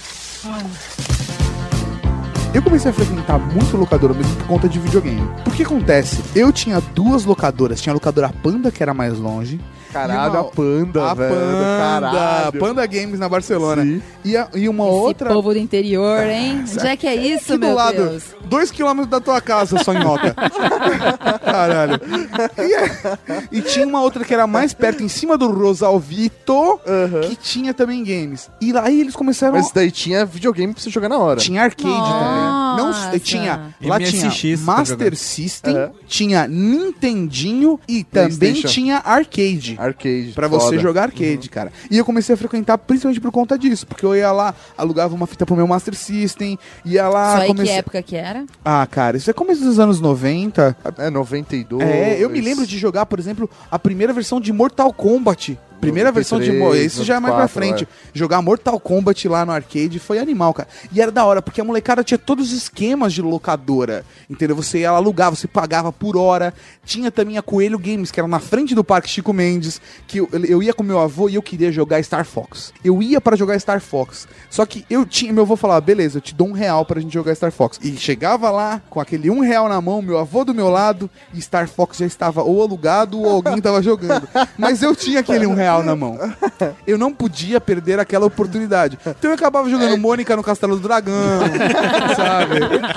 Eu comecei a frequentar muito locadora mesmo por conta de videogame. Por que acontece? Eu tinha duas locadoras. Tinha a locadora Panda, que era mais longe. Caralho, E uma- a Panda, a velho. Panda, Caralho. Panda Games na Barcelona. Sim. E, a- e uma Esse outra... povo do interior, hein? Onde é que é isso, aqui do meu lado, Deus? dois quilômetros da tua casa, sonhoca. Caralho. E, é- e tinha uma outra que era mais perto, em cima do Rosalvito, que tinha também games. E aí eles começaram... Mas daí tinha videogame pra você jogar na hora. Tinha arcade também. Não, Nossa. tinha, lá M S X tinha pra Master jogar. System, É. tinha Nintendinho e também PlayStation. tinha arcade. Arcade. Pra você foda. jogar arcade, cara. E eu comecei a frequentar principalmente por conta disso. Porque eu ia lá, alugava uma fita pro meu Master System, ia lá... Só aí comecei... que época que era? Ah, cara, isso é começo dos anos noventa. É, noventa e dois. É, eu me lembro de jogar, por exemplo, a primeira versão de Mortal Kombat. Primeira versão de... noventa e três, Isso já é mais pra noventa e quatro, frente. Jogar Mortal Kombat lá no arcade foi animal, cara. E era da hora, porque a molecada tinha todos os esquemas de locadora. Entendeu? Você ia lá alugar, você pagava por hora. Tinha também a Coelho Games, que era na frente do Parque Chico Mendes, que eu, eu ia com meu avô e eu queria jogar Star Fox. Eu ia pra jogar Star Fox. Só que eu tinha... Meu avô falava, beleza, eu te dou um real pra gente jogar Star Fox. E chegava lá, com aquele um real na mão, meu avô do meu lado, e Star Fox já estava ou alugado ou alguém tava jogando. Mas eu tinha aquele um real na mão. Eu não podia perder aquela oportunidade. Então eu acabava jogando Mônica no Castelo do Dragão, sabe?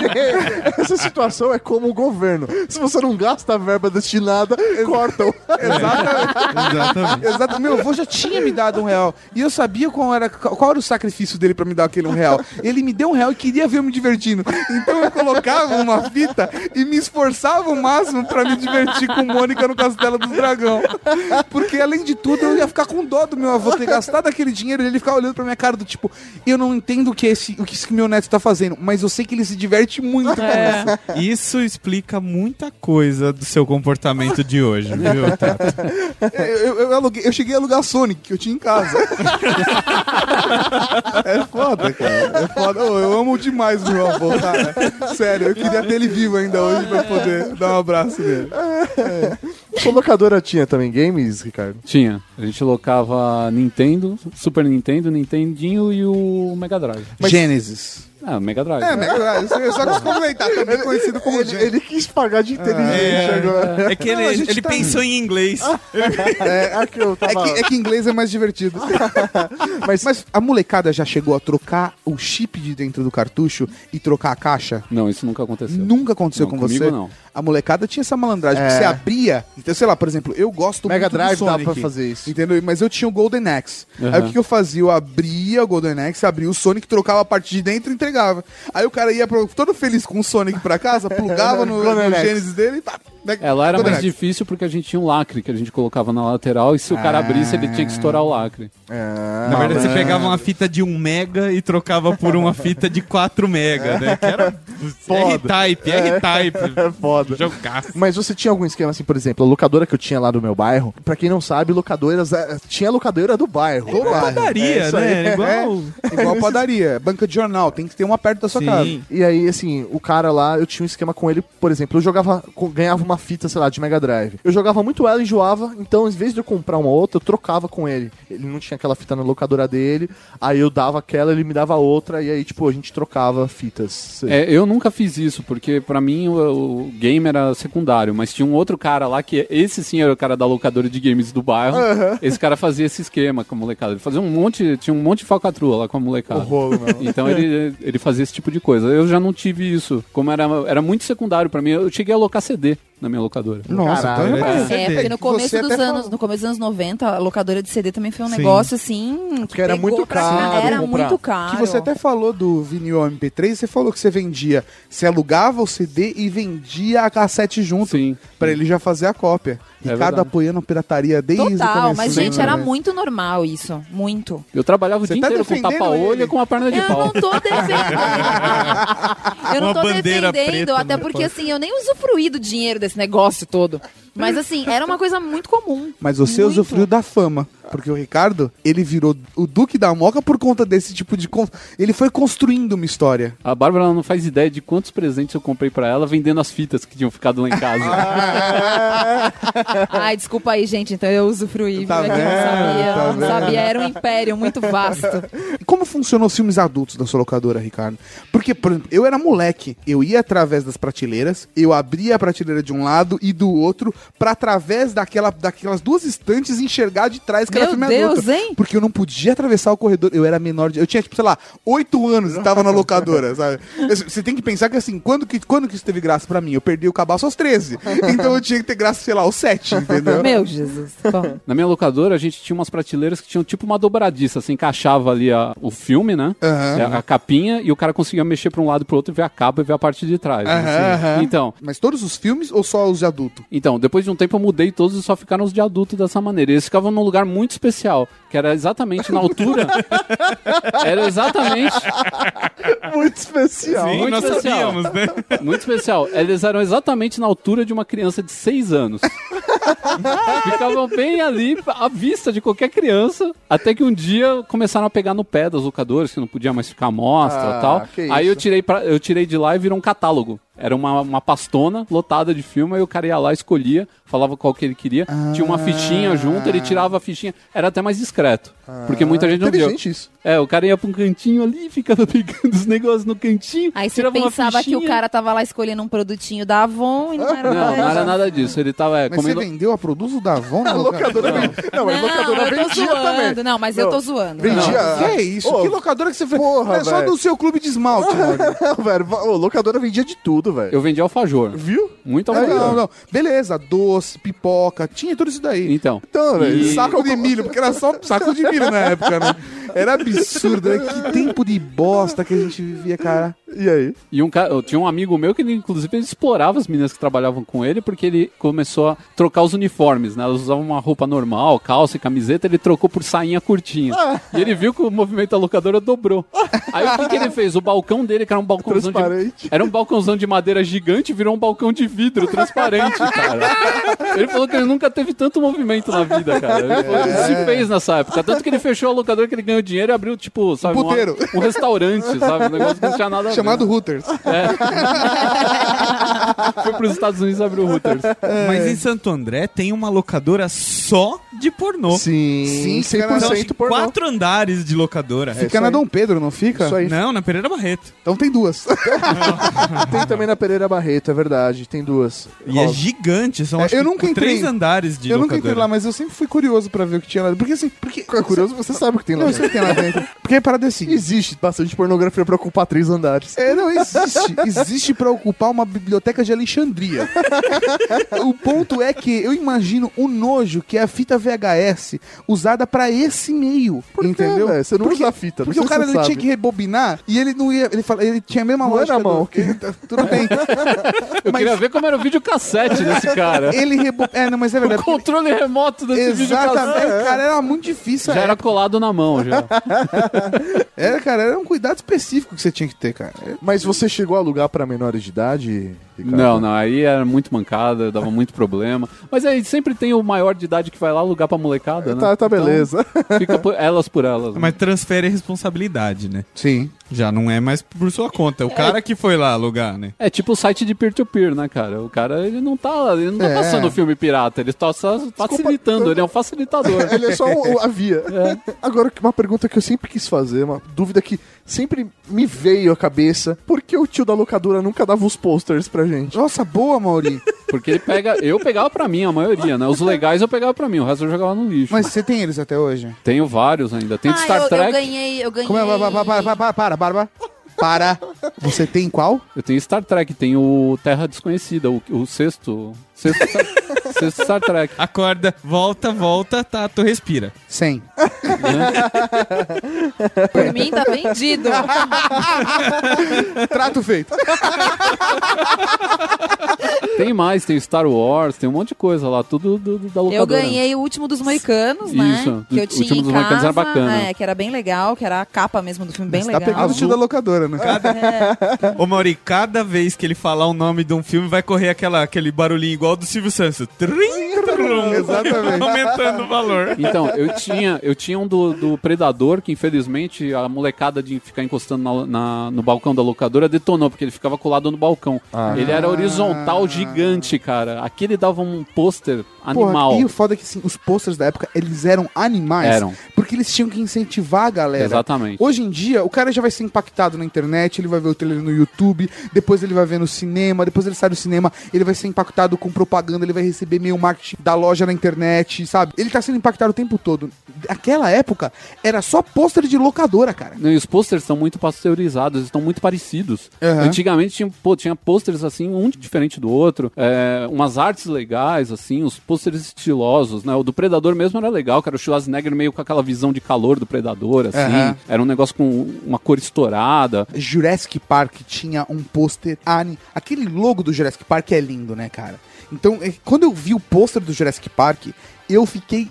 Essa situação é como o governo. Se você não gasta a verba destinada, cortam. Exatamente. Exatamente. Exato. Meu avô já tinha me dado um real. E eu sabia qual era, qual era o sacrifício dele pra me dar aquele um real. Ele me deu um real e queria ver eu me divertindo. Então eu colocava uma fita e me esforçava o máximo pra me divertir com Mônica no Castelo do Dragão. Porque além de tudo, eu ia ficar com dó do meu avô ter gastado aquele dinheiro e ele ficar olhando pra minha cara do tipo, eu não entendo o que, esse, o que esse meu neto tá fazendo, mas eu sei que ele se diverte muito com isso. Isso explica muita coisa do seu comportamento de hoje, viu, Tato? Eu, eu, eu aluguei- eu cheguei a alugar Sonic, que eu tinha em casa. É foda, cara. É foda. Ô, eu amo demais o meu avô, cara. Sério, eu queria ter ele vivo ainda hoje pra poder dar um abraço nele. Sua locadora tinha também games, Ricardo? Tinha. A gente locava Nintendo, Super Nintendo, Nintendinho e o Mega Drive. Gênesis. Ah, Mega Drive. É, Mega Drive. Eu só quis complementar, também conhecido como Ele, Gênesis. ele quis pagar de inteligente agora. É que ele, Não, a gente ele tá- pensou em inglês. É, aqui eu É tava... que, é que inglês é mais divertido. mas, mas a molecada já chegou a trocar o chip de dentro do cartucho e trocar a caixa? Não, isso nunca aconteceu. Nunca aconteceu Não, com comigo você? não. A molecada tinha essa malandragem, É. que você abria. Então, sei lá, por exemplo, eu gosto Mega muito Drive do dá Sonic. pra fazer isso. Entendeu? Mas eu tinha o Golden Axe. Uhum. Aí o que, que eu fazia? Eu abria o Golden Axe, abria o Sonic, trocava a parte de dentro e entregava. Aí o cara ia pro, todo feliz com o Sonic pra casa, plugava no, Golden no Axe. Genesis dele e pá, É, lá era mais Next. difícil porque a gente tinha um lacre que a gente colocava na lateral e se o cara abrisse, ele tinha que estourar o lacre. É, Na verdade, você pegava uma fita de um mega e trocava por uma fita de quatro mega, né? Que era Foda. R-Type, R-Type. É foda. Jogaço. Mas você tinha algum esquema assim, por exemplo, a locadora que eu tinha lá do meu bairro, pra quem não sabe, locadoras, é, tinha a locadora do bairro. Do bairro. Padaria, É isso aí. né? Igual... É, igual padaria, banca de jornal, tem que ter uma perto da sua Sim. casa. E aí, assim, o cara lá, eu tinha um esquema com ele, por exemplo, eu jogava, co- ganhava uma fita, sei lá, de Mega Drive. Eu jogava muito ela, enjoava, então, em vez de eu comprar uma outra, eu trocava com ele. Ele não tinha aquela fita na locadora dele, aí eu dava aquela, ele me dava outra, e aí, tipo, a gente trocava fitas. É, eu nunca fiz isso, porque pra mim o, o game era secundário, mas tinha um outro cara lá que esse sim era o cara da locadora de games do bairro. Uhum. Esse cara fazia esse esquema com a molecada. Ele fazia um monte, tinha um monte de falcatrua lá com a molecada. O rolo, meu. Então ele, ele fazia esse tipo de coisa. Eu já não tive isso. Como era, era muito secundário pra mim, eu cheguei a alocar C D na minha locadora. Nossa, Caralho, então é. É, porque no começo Você dos até anos, falou. no começo dos anos noventa, a locadora de C D também foi um Sim. negócio assim. Que Porque era pegou muito pra caro cá. Era comprar. muito caro. Que você até falou do vinil M P três, você falou que você vendia, você alugava o C D e vendia a cassete junto, Sim. pra ele já fazer a cópia. É Ricardo verdade. apoiando a pirataria desde o Total, começo. mas né, gente, era né? muito normal isso. Muito. Eu trabalhava o Você dia tá inteiro com defendendo tapa-olho ele. e com a perna de Eu pau. não tô defendendo. Eu não Uma tô bandeira defendendo, preta até no porque pau. assim, eu nem usufruí do dinheiro desse negócio todo. Mas assim, era uma coisa muito comum. Mas você Muito. usufruiu da fama. Porque o Ricardo, ele virou o Duque da Moca por conta desse tipo de... Con... Ele foi construindo uma história. A Bárbara ela não faz ideia de quantos presentes eu comprei pra ela vendendo as fitas que tinham ficado lá em casa. Ai, desculpa aí, gente. Então eu usufruí. Tá viu? É que eu não vendo? sabia. Tá não sabia. Era um império muito vasto. E como funcionam os filmes adultos da sua locadora, Ricardo? Porque, por exemplo, eu era moleque. Eu ia através das prateleiras, eu abria a prateleira de um lado e do outro pra através daquela, daquelas duas estantes enxergar de trás que era Meu filme Deus, adulto. hein? Porque eu não podia atravessar o corredor. Eu era menor de... Eu tinha, tipo, sei lá, oito anos e tava na locadora, sabe? Você tem que pensar que, assim, quando que, quando que isso teve graça pra mim? Eu perdi o cabaço aos treze. Então eu tinha que ter graça, sei lá, aos sete, entendeu? Meu Jesus. Bom. Na minha locadora, a gente tinha umas prateleiras que tinham tipo uma dobradiça. Você encaixava ali a- o filme, né? Aham. A, a capinha, e o cara conseguia mexer pra um lado e pro outro e ver a capa e ver a parte de trás. Aham, assim. aham. Então, Mas todos os filmes ou só os de adulto? então, depois de um tempo eu mudei todos e só ficaram os de adulto dessa maneira. E eles ficavam num lugar muito especial, que era exatamente na altura. Era exatamente. Muito especial. Sim, muito nós especial. sabíamos, né? Muito especial. Eles eram exatamente na altura de uma criança de seis anos. Ficavam bem ali, à vista de qualquer criança, até que um dia começaram a pegar no pé das locadoras, que não podia mais ficar à mostra e Ah, tal. que Aí isso. eu tirei, pra, eu tirei de lá e virou um catálogo. Era uma, uma pastona lotada de filme, aí o cara ia lá, escolhia, falava qual que ele queria. Tinha uma fichinha junto, ele tirava a fichinha. Era até mais discreto, porque muita gente não viu. Inteligente isso. É, o cara ia pra um cantinho ali, ficava pegando os negócios no cantinho. Aí você tirava uma pensava que o fichinha. cara tava lá escolhendo um produtinho da Avon e não era Não, nada não era disso. nada disso. Ele tava é, Mas comendo... você vendeu a produto da Avon na A locadora locadora? vendia. Não, mas a Não, locadora eu tô vendia zoando. também. Não, mas eu tô zoando. Vendia. Que é isso? Ô, que locadora que você fez? porra, É só velho. do seu clube de esmalte, mano. Não, velho. Ô, locadora vendia de tudo, velho. Eu vendi alfajor. Viu? Muito Não, alfajor. não, não. Beleza, doce, pipoca, tinha tudo isso daí. Então, Então, velho. E- Saco de milho, porque era só saco de milho na época, né? Era absurdo, né? Que tempo de bosta que a gente vivia, cara. E aí? e um cara, eu tinha um amigo meu que ele, inclusive, ele explorava as meninas que trabalhavam com ele, porque ele começou a trocar os uniformes, né? Elas usavam uma roupa normal, calça e camiseta, ele trocou por sainha curtinha. E ele viu que o movimento da locadora dobrou. Aí o que, que ele fez? O balcão dele, que era um balcãozão de... Transparente. Era um balcãozão de madeira gigante, virou um balcão de vidro transparente, cara. Ele falou que ele nunca teve tanto movimento na vida, cara. Ele falou que se fez nessa época. Tanto que ele fechou a locadora, que ele ganhou dinheiro e abriu, tipo, sabe, uma- puteiro. um restaurante, sabe? Um negócio que não tinha nada a ver. Chamado Hooters. Foi pros Estados Unidos abrir o Hooters. Mas em Santo André tem uma locadora só de pornô. Sim, Sim, cem por cara, São cento pornô. quatro andares de locadora. Fica isso na aí. Dom Pedro, não fica? Isso aí. Não, na Pereira Barreto. Então tem duas. Tem também na Pereira Barreto, é verdade. Tem duas. E é Rosa. gigante, são É, acho eu que nunca três entrei. andares de Eu nunca locadora. entrei lá, mas eu sempre fui curioso pra ver o que tinha lá. Porque assim, porque... É curioso, você sabe o que tem lá Não, eu sei dentro. que tem lá dentro. Porque a parada é assim. Existe bastante pornografia pra ocupar três andares. Wars. É, não, existe. Existe pra ocupar uma biblioteca de Alexandria. O ponto é que eu imagino o nojo que é a fita V H S usada pra esse meio. Por quê, entendeu? velho? Você não porque, usa a fita. Porque não o cara sei ele se você tinha sabe. que rebobinar e ele não ia. Ele, fala, ele tinha a mesma Não lógica. era a mão, do- que- Tudo bem. Eu Mas queria ver como era o videocassete desse cara. ele rebo... É, não, mas é O verdade. controle remoto desse Exatamente, videocassete. cara, era muito difícil. Já a era época. colado na mão, já. Era, cara, era um cuidado específico que você tinha que ter, cara. Mas você chegou a alugar pra menores de idade, Ricardo? Não, não, aí era muito mancada, dava muito problema. Mas aí sempre tem o maior de idade que vai lá alugar pra molecada, né? Tá, tá beleza. Então, fica por, elas por elas. né? Mas transfere a responsabilidade, né? Sim. Já não é mais por sua conta. É o cara que foi lá alugar, né? É tipo o site de peer-to-peer, né, cara? O cara, ele não tá, ele não tá É. passando filme pirata, ele tá só facilitando, ele é um facilitador. Ele é só o- a via. Agora, uma pergunta que eu sempre quis fazer, uma dúvida que sempre me veio à cabeça. Por que o tio da locadora nunca dava os posters pra gente? Nossa, boa, Mauri. Porque ele pega, eu pegava pra mim, a maioria, né? Os legais eu pegava pra mim, o resto eu jogava no lixo. Mas você tem eles até hoje? Tenho vários ainda, tem de Ah, Star eu, Trek. eu ganhei, eu ganhei. Como é? Para, para, para, para, para, para. Para. Você tem qual? Eu tenho Star Trek, tenho o Terra Desconhecida, o, o sexto. Sexto, Star- sexto Star Trek. Acorda, volta, volta, tá, tu respira. cem. Por mim tá vendido. Trato feito. Tem mais, tem Star Wars, tem um monte de coisa lá, tudo do, do- da locadora. Eu ganhei o último dos Moicanos, né? Isso, Que eu o tinha último em dos casa, Moicanos era bacana. É, que era bem legal, que era a capa mesmo do filme, bem Você tá legal. pegando o tio da locadora, né? Ô, Mauri, cada vez que ele falar o nome de um filme, vai correr aquela, aquele barulhinho igual do Silvio Santos. Trim, trum, Exatamente. aumentando o valor. Então, eu tinha, eu tinha um do, do Predador, que infelizmente a molecada de ficar encostando na- na- no balcão da locadora detonou, porque ele ficava colado no balcão. Ele era horizontal gigante, cara. Aquele dava um pôster animal. Porra, e o foda é que assim, os posters da época, eles eram animais. Eram. Porque eles tinham que incentivar a galera. Exatamente. Hoje em dia, o cara já vai ser impactado na internet, ele vai ver o trailer no YouTube, depois ele vai ver no cinema, depois ele sai do cinema, ele vai ser impactado com propaganda, ele vai receber meio marketing da loja na internet, sabe? Ele tá sendo impactado o tempo todo. Naquela época, era só pôster de locadora, cara. Não, e os posters estão muito pasteurizados, estão muito parecidos. Aham. Antigamente tinha, pô, tinha posters assim, um diferente do outro, é, umas artes legais, assim, os posters estilosos, né? O do Predador mesmo era legal, cara. O Schwarzenegger meio com aquela visão de calor do Predador, assim. Aham. Era um negócio com uma cor estourada. Jurassic Park tinha um pôster ani... Aquele logo do Jurassic Park é lindo, né, cara? Então, é, quando eu vi o pôster do Jurassic Park, eu fiquei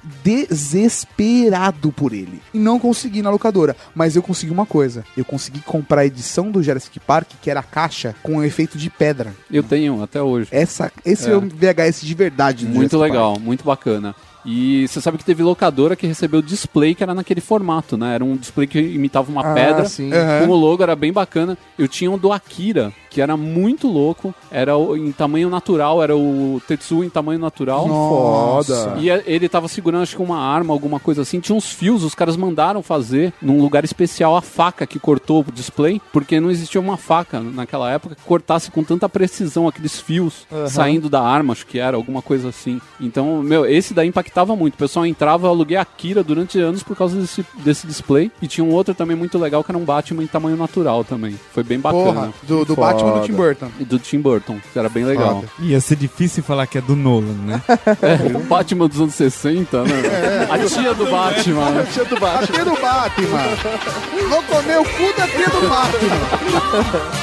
desesperado por ele. E não consegui na locadora. Mas eu consegui uma coisa. Eu consegui comprar a edição do Jurassic Park, que era a caixa com um efeito de pedra. Eu tenho até hoje. Essa, esse é, É. o V H S de verdade. do Muito Jurassic legal, Park. muito bacana. E você sabe que teve locadora que recebeu display que era naquele formato, né? Era um display que imitava uma Ah, pedra, sim. Aham. com o logo, era bem bacana. Eu tinha um do Akira, que era muito louco, era o- em tamanho natural, era o Tetsuo em tamanho natural. Nossa. Foda. E a- ele tava segurando, acho que uma arma, alguma coisa assim. Tinha uns fios, os caras mandaram fazer num lugar especial a faca que cortou o display, porque não existia uma faca naquela época que cortasse com tanta precisão aqueles fios saindo da arma, acho que era, alguma coisa assim. Então, meu, esse daí impactava muito. O pessoal entrava, eu aluguei a Akira durante anos por causa desse, desse display. E tinha um outro também muito legal, que era um Batman em tamanho natural também. Foi bem bacana. Porra, do, do Foda. Batman do Tim Burton. E do Tim Burton, que era bem legal. Foda. Ia ser difícil falar que é do Nolan, né? É, o Batman dos anos sessenta, né? A tia do Batman. né? Tia do A Batman. tia do Batman. Vou comer o cu da tia do Batman.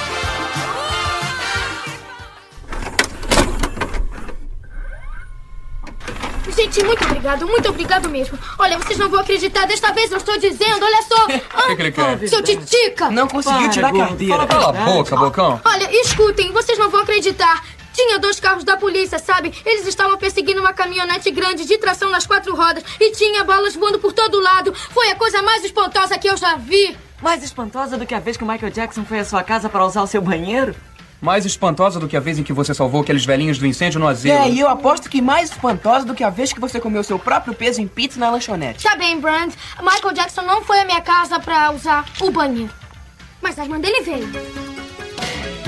Gente, muito obrigado, muito obrigado mesmo. Olha, vocês não vão acreditar, desta vez eu estou dizendo, olha só. Ah, que que ele quer? seu titica! Não conseguiu tirar a carteira. Cala a boca, bocão. Olha, escutem, vocês não vão acreditar. Tinha dois carros da polícia, sabe? Eles estavam perseguindo uma caminhonete grande de tração nas quatro rodas e tinha balas voando por todo lado. Foi a coisa mais espantosa que eu já vi. Mais espantosa do que a vez que o Michael Jackson foi à sua casa para usar o seu banheiro? Mais espantosa do que a vez em que você salvou aqueles velhinhos do incêndio no asilo. É, e eu aposto que mais espantosa do que a vez que você comeu seu próprio peso em pizza na lanchonete. Tá bem, Brand. Michael Jackson não foi à minha casa pra usar o banheiro. Mas a irmã dele veio.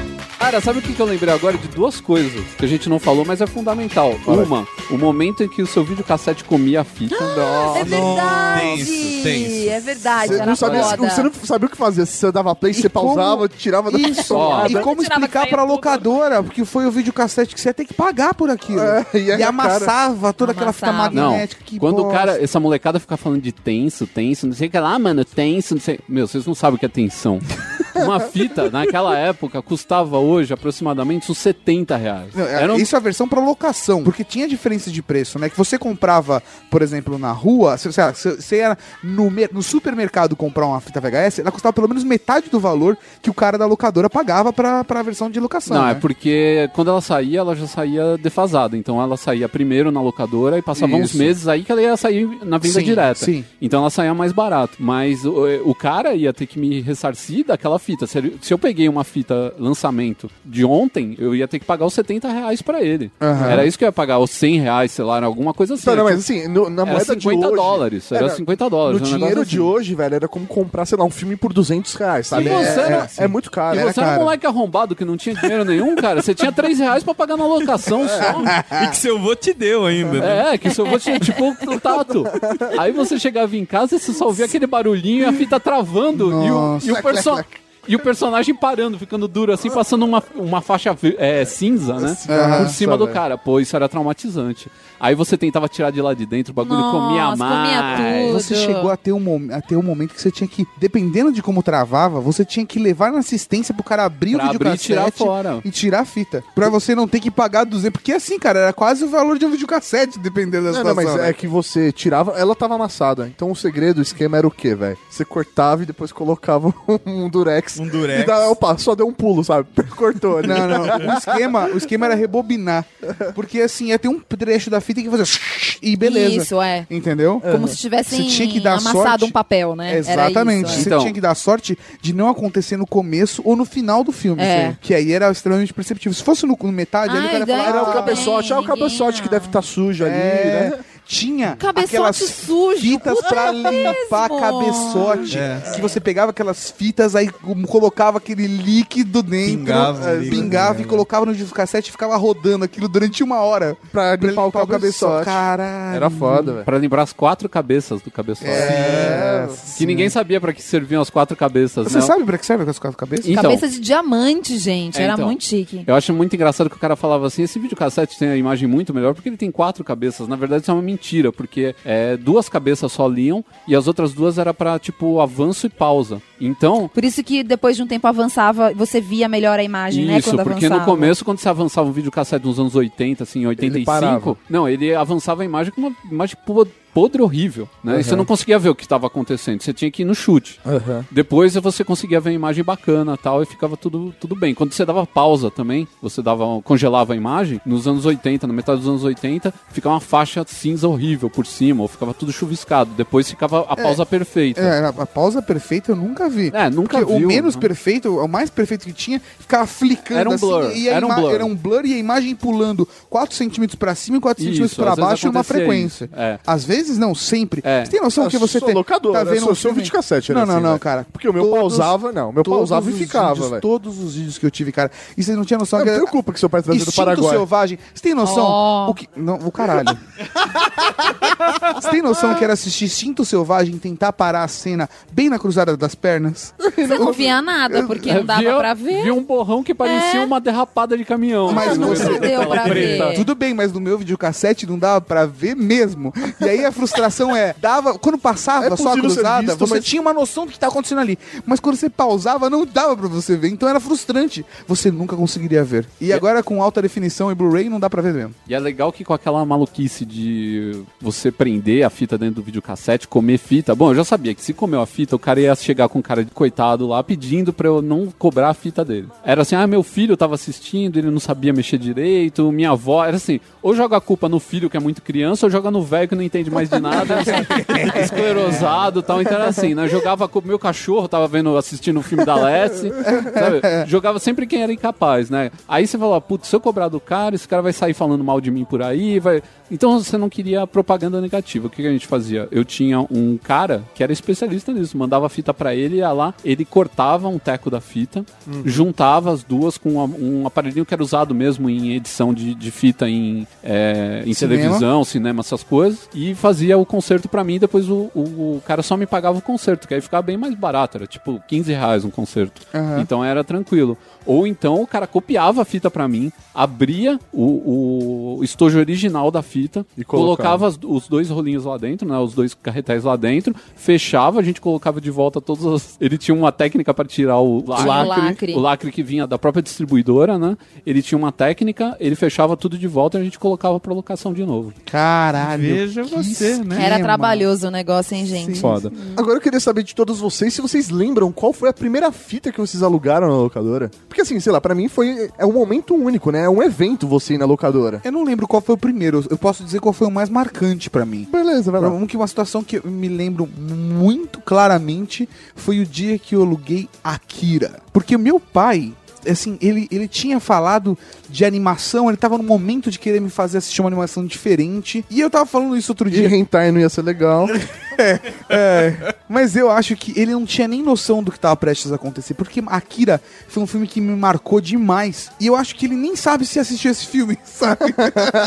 Cara, sabe o que, que eu lembrei agora? De duas coisas que a gente não falou, mas é fundamental. Uma, o momento em que o seu videocassete comia a fita. Nossa. É verdade. Tenso, tenso. É verdade, Você era não, sabia, foda. você não sabia o que fazia. Você dava play, você como- pausava, tirava da Isso, tomada. e como Tirava explicar saia pra tudo. locadora, porque foi o videocassete que você ia ter que pagar por aquilo. É, e e aí a amassava toda aquela fita Amassava. Não, magnética. que quando o bosta. cara, essa molecada fica falando de tenso, tenso, não sei o que lá, mano, tenso, não sei. Meu, vocês não sabem o que é tensão. Uma fita, naquela época, custava hoje aproximadamente uns setenta reais. Não, é- Era um- Isso é a versão pra locação, porque tinha diferença de preço, né? Que você comprava, por exemplo, na rua, você, você, você ia no, mer- no supermercado comprar uma fita V H S, ela custava pelo menos metade do valor que o cara da locadora pagava pra, pra versão de locação. Não, né? é porque quando ela saía, ela já saía defasada. Então ela saía primeiro na locadora e passava uns Isso. meses aí que ela ia sair na venda Sim, direta. sim. Então ela saía mais barato. Mas o, o cara ia ter que me ressarcir daquela fita. Se, ele- se eu peguei uma fita lançamento de ontem, eu ia ter que pagar os setenta reais pra ele. Aham. Era isso que eu ia pagar, os cem reais, sei lá, alguma coisa assim. Não, não, Era mas assim, no- na era moeda de cinquenta hoje... dólares. Era, cinquenta dólares. No um negócio dinheiro assim. de hoje, velho, era como comprar, sei lá, um filme por duzentos reais, sabe? E você é, não- é, é muito caro. E Era você era um caro. moleque arrombado que não tinha dinheiro nenhum, cara. Você tinha três reais pra pagar na locação só. E que seu avô te deu ainda, né? É, que seu avô tinha tipo o tato. Aí você chegava em casa e você só ouvia aquele barulhinho e a fita travando. E o, Nossa. e o perso- E o personagem parando, ficando duro assim, passando uma, uma faixa é, cinza, né? Nossa, por cima do velho. cara. Pô, isso era traumatizante. Aí você tentava tirar de lá de dentro, o bagulho Nossa, comia comia mais. tudo. Você chegou a ter, um mom- a ter um momento que você tinha que, dependendo de como travava, você tinha que levar na assistência pro cara abrir Pra o abrir e videocassete tirar fora. e tirar a fita. Pra você não ter que pagar duzentos. Porque assim, cara, era quase o valor de um videocassete, dependendo da Não, situação. não, mas né? é que você tirava, ela tava amassada. Então o segredo, o esquema era o quê, velho? Você cortava e depois colocava um durex. Um durex. E dá, opa, só deu um pulo, sabe? Cortou ali. Não, não. O esquema, o esquema era rebobinar. Porque assim, ia ter um trecho da fita que ia fazer e beleza. Isso, é. Entendeu? Como se tivessem Você tinha que dar amassado sorte. um papel, né? Exatamente. Era isso, Você Então- tinha que dar sorte de não acontecer no começo ou no final do filme. É. Sim. Que aí era extremamente perceptível. Se fosse no, no metade, ali o Ai, cara daí falava. Era o "Ah, cabeçote, ah, o ninguém- cabeçote que deve estar sujo ali, É, né? tinha Cabeçote aquelas sujo, fitas puta pra mesmo. limpar cabeçote. Que você pegava aquelas fitas, aí colocava aquele líquido dentro, Pingava o eh, líquido, pingava né? e colocava no videocassete e ficava rodando aquilo durante uma hora. Pra limpar o cabeçote. Caralho. Era foda, velho. Pra lembrar as quatro cabeças do cabeçote. É, Que ninguém sabia pra que serviam as quatro cabeças, Você né? sabe pra que serve as quatro cabeças? Então, Cabeça de diamante, gente. É, Era então. muito chique. eu acho muito engraçado que o cara falava assim, esse videocassete tem a imagem muito melhor porque ele tem quatro cabeças. Na verdade, isso é uma mentira, porque é, duas cabeças só liam e as outras duas era pra, tipo, avanço e pausa. Então... Por isso que depois de um tempo avançava, você via melhor a imagem, né? Isso, Quando porque avançava. no começo, quando você avançava um videocassete nos anos oitenta, assim, oitenta e parava. cinco, não, ele avançava a imagem com uma imagem po- podre horrível, né? Uhum. E você não conseguia ver o que estava acontecendo, você tinha que ir no chute. Aham. Depois você conseguia ver a imagem bacana e tal, e ficava tudo, tudo bem. Quando você dava pausa também, você dava, congelava a imagem, nos anos oitenta, na metade dos anos oitenta, ficava uma faixa cinza horrível por cima, ou ficava tudo chuviscado. Depois ficava a pausa perfeita. É, a, a pausa perfeita eu nunca vi. É, nunca Porque viu, o menos né? perfeito, o mais perfeito que tinha, ficava flicando Era um assim. blur, E a era um ima- blur. era um blur e a imagem pulando quatro centímetros pra cima e quatro Isso, centímetros pra às vezes baixo numa acontecia frequência. isso, é. Às vezes não, sempre. É. Você tem noção Eu que você sou tem, locador, tá né? vendo Sou- um sou filme? videocassete, era Não, assim, não, não, velho. cara. Porque o meu pausava, não, o meu todos pausava e os ficava, vídeos, velho. Todos os vídeos que eu tive, cara. E você não tinha noção Não que... tenho culpa que seu pai trazia do Instinto Paraguai. Selvagem. Você tem noção? Oh. O que... Não, o caralho. Você tem noção que era assistir Instinto Selvagem e tentar parar a cena bem na cruzada das pernas? Você não via nada, porque não dava Via- pra ver. Via um borrão que parecia É. uma derrapada de caminhão. Mas No você meio da deu tela pra preta. ver. Tudo bem, mas no meu videocassete não dava pra ver mesmo. E aí a frustração é, dava, quando passava É só a possível ser cruzada, visto, você mas- tinha uma noção do que tá acontecendo ali. Mas quando você pausava, não dava pra você ver. Então era frustrante. Você nunca conseguiria ver. E agora com alta definição e Blu-ray não dá pra ver mesmo. E é legal que com aquela maluquice de você prender a fita dentro do videocassete, comer fita. Bom, eu já sabia que se comeu a fita, o cara ia chegar com um cara de coitado lá pedindo pra eu não cobrar a fita dele. Era assim, ah, meu filho tava assistindo, ele não sabia mexer direito, minha avó. Era assim, ou joga a culpa no filho que é muito criança, ou joga no velho que não entende mais mais de nada, esclerosado e tal. Então era assim, né? Jogava com o meu cachorro, tava vendo, assistindo o filme da Lessie, sabe? Jogava sempre quem era incapaz, né? Aí você falou, putz, se eu cobrar do cara, esse cara vai sair falando mal de mim por aí, vai... Então você não queria propaganda negativa. O que, que a gente fazia? Eu tinha um cara que era especialista nisso, mandava a fita pra ele, ia lá, ele cortava um teco da fita, uhum. juntava as duas com um aparelhinho que era usado mesmo em edição de, de fita em, é, em televisão, cinema, essas coisas, e fazia o concerto pra mim, depois o, o, o cara só me pagava o concerto, que aí ficava bem mais barato, era tipo quinze reais um concerto. Uhum. Então era tranquilo. Ou então o cara copiava a fita pra mim, abria o, o estojo original da fita, e colocava, colocava as, os dois rolinhos lá dentro, né, os dois carretéis lá dentro, fechava, a gente colocava de volta todos os... Ele tinha uma técnica para tirar o lacre, lacre, o lacre que vinha da própria distribuidora, né? Ele tinha uma técnica, ele fechava tudo de volta e a gente colocava pra locação de novo. Caralho. Veja você, né? Era trabalhoso o negócio, hein, gente? Sim. Foda. Agora eu queria saber de todos vocês, se vocês lembram qual foi a primeira fita que vocês alugaram na locadora. Porque assim, sei lá, pra mim foi... É um momento único, né? É um evento você ir na locadora. Eu não lembro qual foi o primeiro. Eu posso dizer qual foi o mais marcante pra mim. Beleza, vai lá. Um, que uma situação que eu me lembro muito claramente foi o dia que eu aluguei Akira. Porque o meu pai... Assim, ele, ele tinha falado de animação, ele tava no momento de querer me fazer assistir uma animação diferente. E eu tava falando isso outro dia. E hentai não ia ser legal. é, é. Mas eu acho que ele não tinha nem noção do que tava prestes a acontecer. Porque Akira foi um filme que me marcou demais. E eu acho que ele nem sabe se assistiu esse filme, sabe?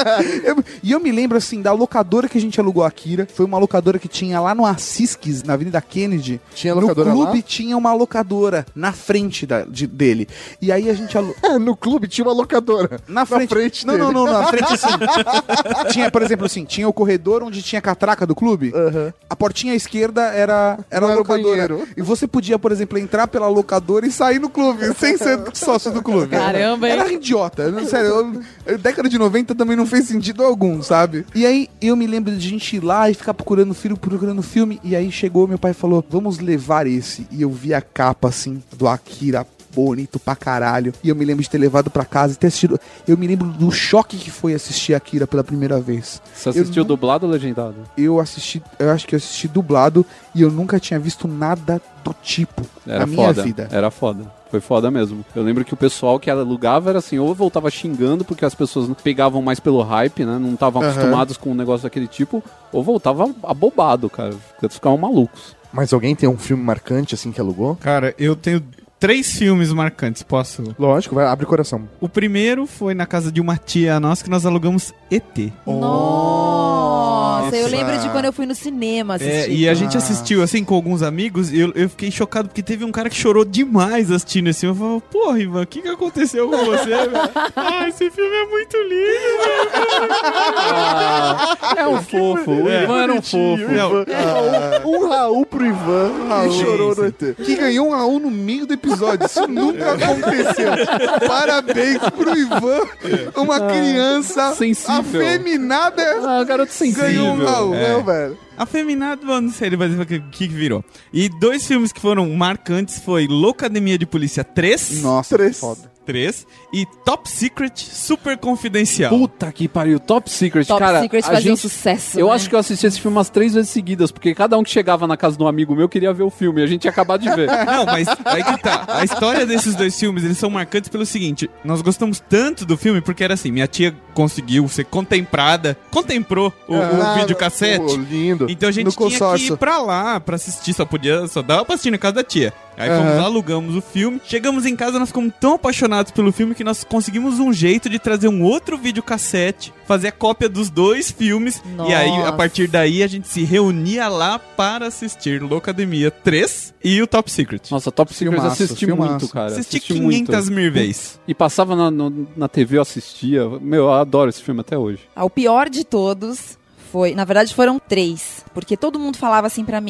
eu, e eu me lembro, assim, da locadora que a gente alugou Akira. Foi uma locadora que tinha lá no Assisques, na Avenida Kennedy. Tinha locadora no clube lá? Tinha uma locadora na frente da, de, dele. E aí a gente alugou... É, no clube tinha uma locadora. Na frente, na frente não, dele. Não, não, não, na frente assim. Tinha, por exemplo, assim, tinha o corredor onde tinha a catraca do clube. Uhum. A portinha à esquerda era, era a locadora. E você podia, por exemplo, entrar pela locadora e sair no clube, sem ser sócio do clube. Caramba, hein? Era idiota. Sério, eu, eu, década de noventa também não fez sentido algum, sabe? E aí eu me lembro de a gente ir lá e ficar procurando filme, procurando filme. E aí chegou, meu pai falou, vamos levar esse. E eu vi a capa, assim, do Akira, bonito pra caralho. E eu me lembro de ter levado pra casa e ter assistido. Eu me lembro do choque que foi assistir Akira pela primeira vez. Você assistiu eu, dublado ou legendado? Eu assisti, eu acho que eu assisti dublado e eu nunca tinha visto nada do tipo Era na minha foda. vida. Era foda. Foi foda mesmo. Eu lembro que o pessoal que alugava era assim, ou voltava xingando porque as pessoas pegavam mais pelo hype, né? Não estavam uhum. acostumados com um negócio daquele tipo, ou voltava abobado, cara. Eles ficavam malucos. Mas alguém tem um filme marcante assim que alugou? Cara, eu tenho três filmes marcantes, posso? Lógico, vai, abre o coração. O primeiro foi na casa de uma tia nossa que nós alugamos E T. Nossa, eu lembro de quando eu fui no cinema assistir. É, e a gente assistiu assim com alguns amigos e eu, eu fiquei chocado porque teve um cara que chorou demais assistindo esse filme. Eu falei, porra, Ivan, o que, que aconteceu com você, velho? Ah, esse filme é muito lindo, ah, é um fofo, o é, Ivan era um fofo. Não, ah, um, um Raul pro Ivan, Raul que chorou no E T. Que ganhou um Raul no meio do episódio. Isso nunca aconteceu. Parabéns pro Ivan, uma criança sensível, afeminada. Ah, garoto sensível. Ganhou um Raul, é. não, velho. Afeminado, não sei o que, que virou. E dois filmes que foram marcantes foi Loucademia de Polícia três. Nossa, três. Foda. três e Top Secret Super Confidencial. Puta que pariu, Top Secret, Top cara. Secret a fazia gente, um sucesso, Eu né? acho que eu assisti esse filme umas três vezes seguidas, porque cada um que chegava na casa de um amigo meu queria ver o filme, e a gente tinha acabado de ver. Não, mas aí que tá. A história desses dois filmes, eles são marcantes pelo seguinte, nós gostamos tanto do filme, porque era assim, minha tia conseguiu ser contemplada, contemplou o, ah, o videocassete. Pô, lindo. Então a gente No tinha consórcio. que ir pra lá pra assistir, só podia, só dava pra assistir na casa da tia. Aí fomos Uhum. lá, alugamos o filme. Chegamos em casa, nós ficamos tão apaixonados pelo filme que nós conseguimos um jeito de trazer um outro videocassete, fazer a cópia dos dois filmes. Nossa. E aí, a partir daí, a gente se reunia lá para assistir Loucademia três e o Top Secret. Nossa, Top Secret eu Filmaço, assisti filmaço. muito, cara. Assisti Assisti quinhentas muito. mil vezes. E passava na, no, na T V, eu assistia. Meu, eu adoro esse filme até hoje. Ah, o pior de todos foi... Na verdade, foram três. Porque todo mundo falava assim pra mim...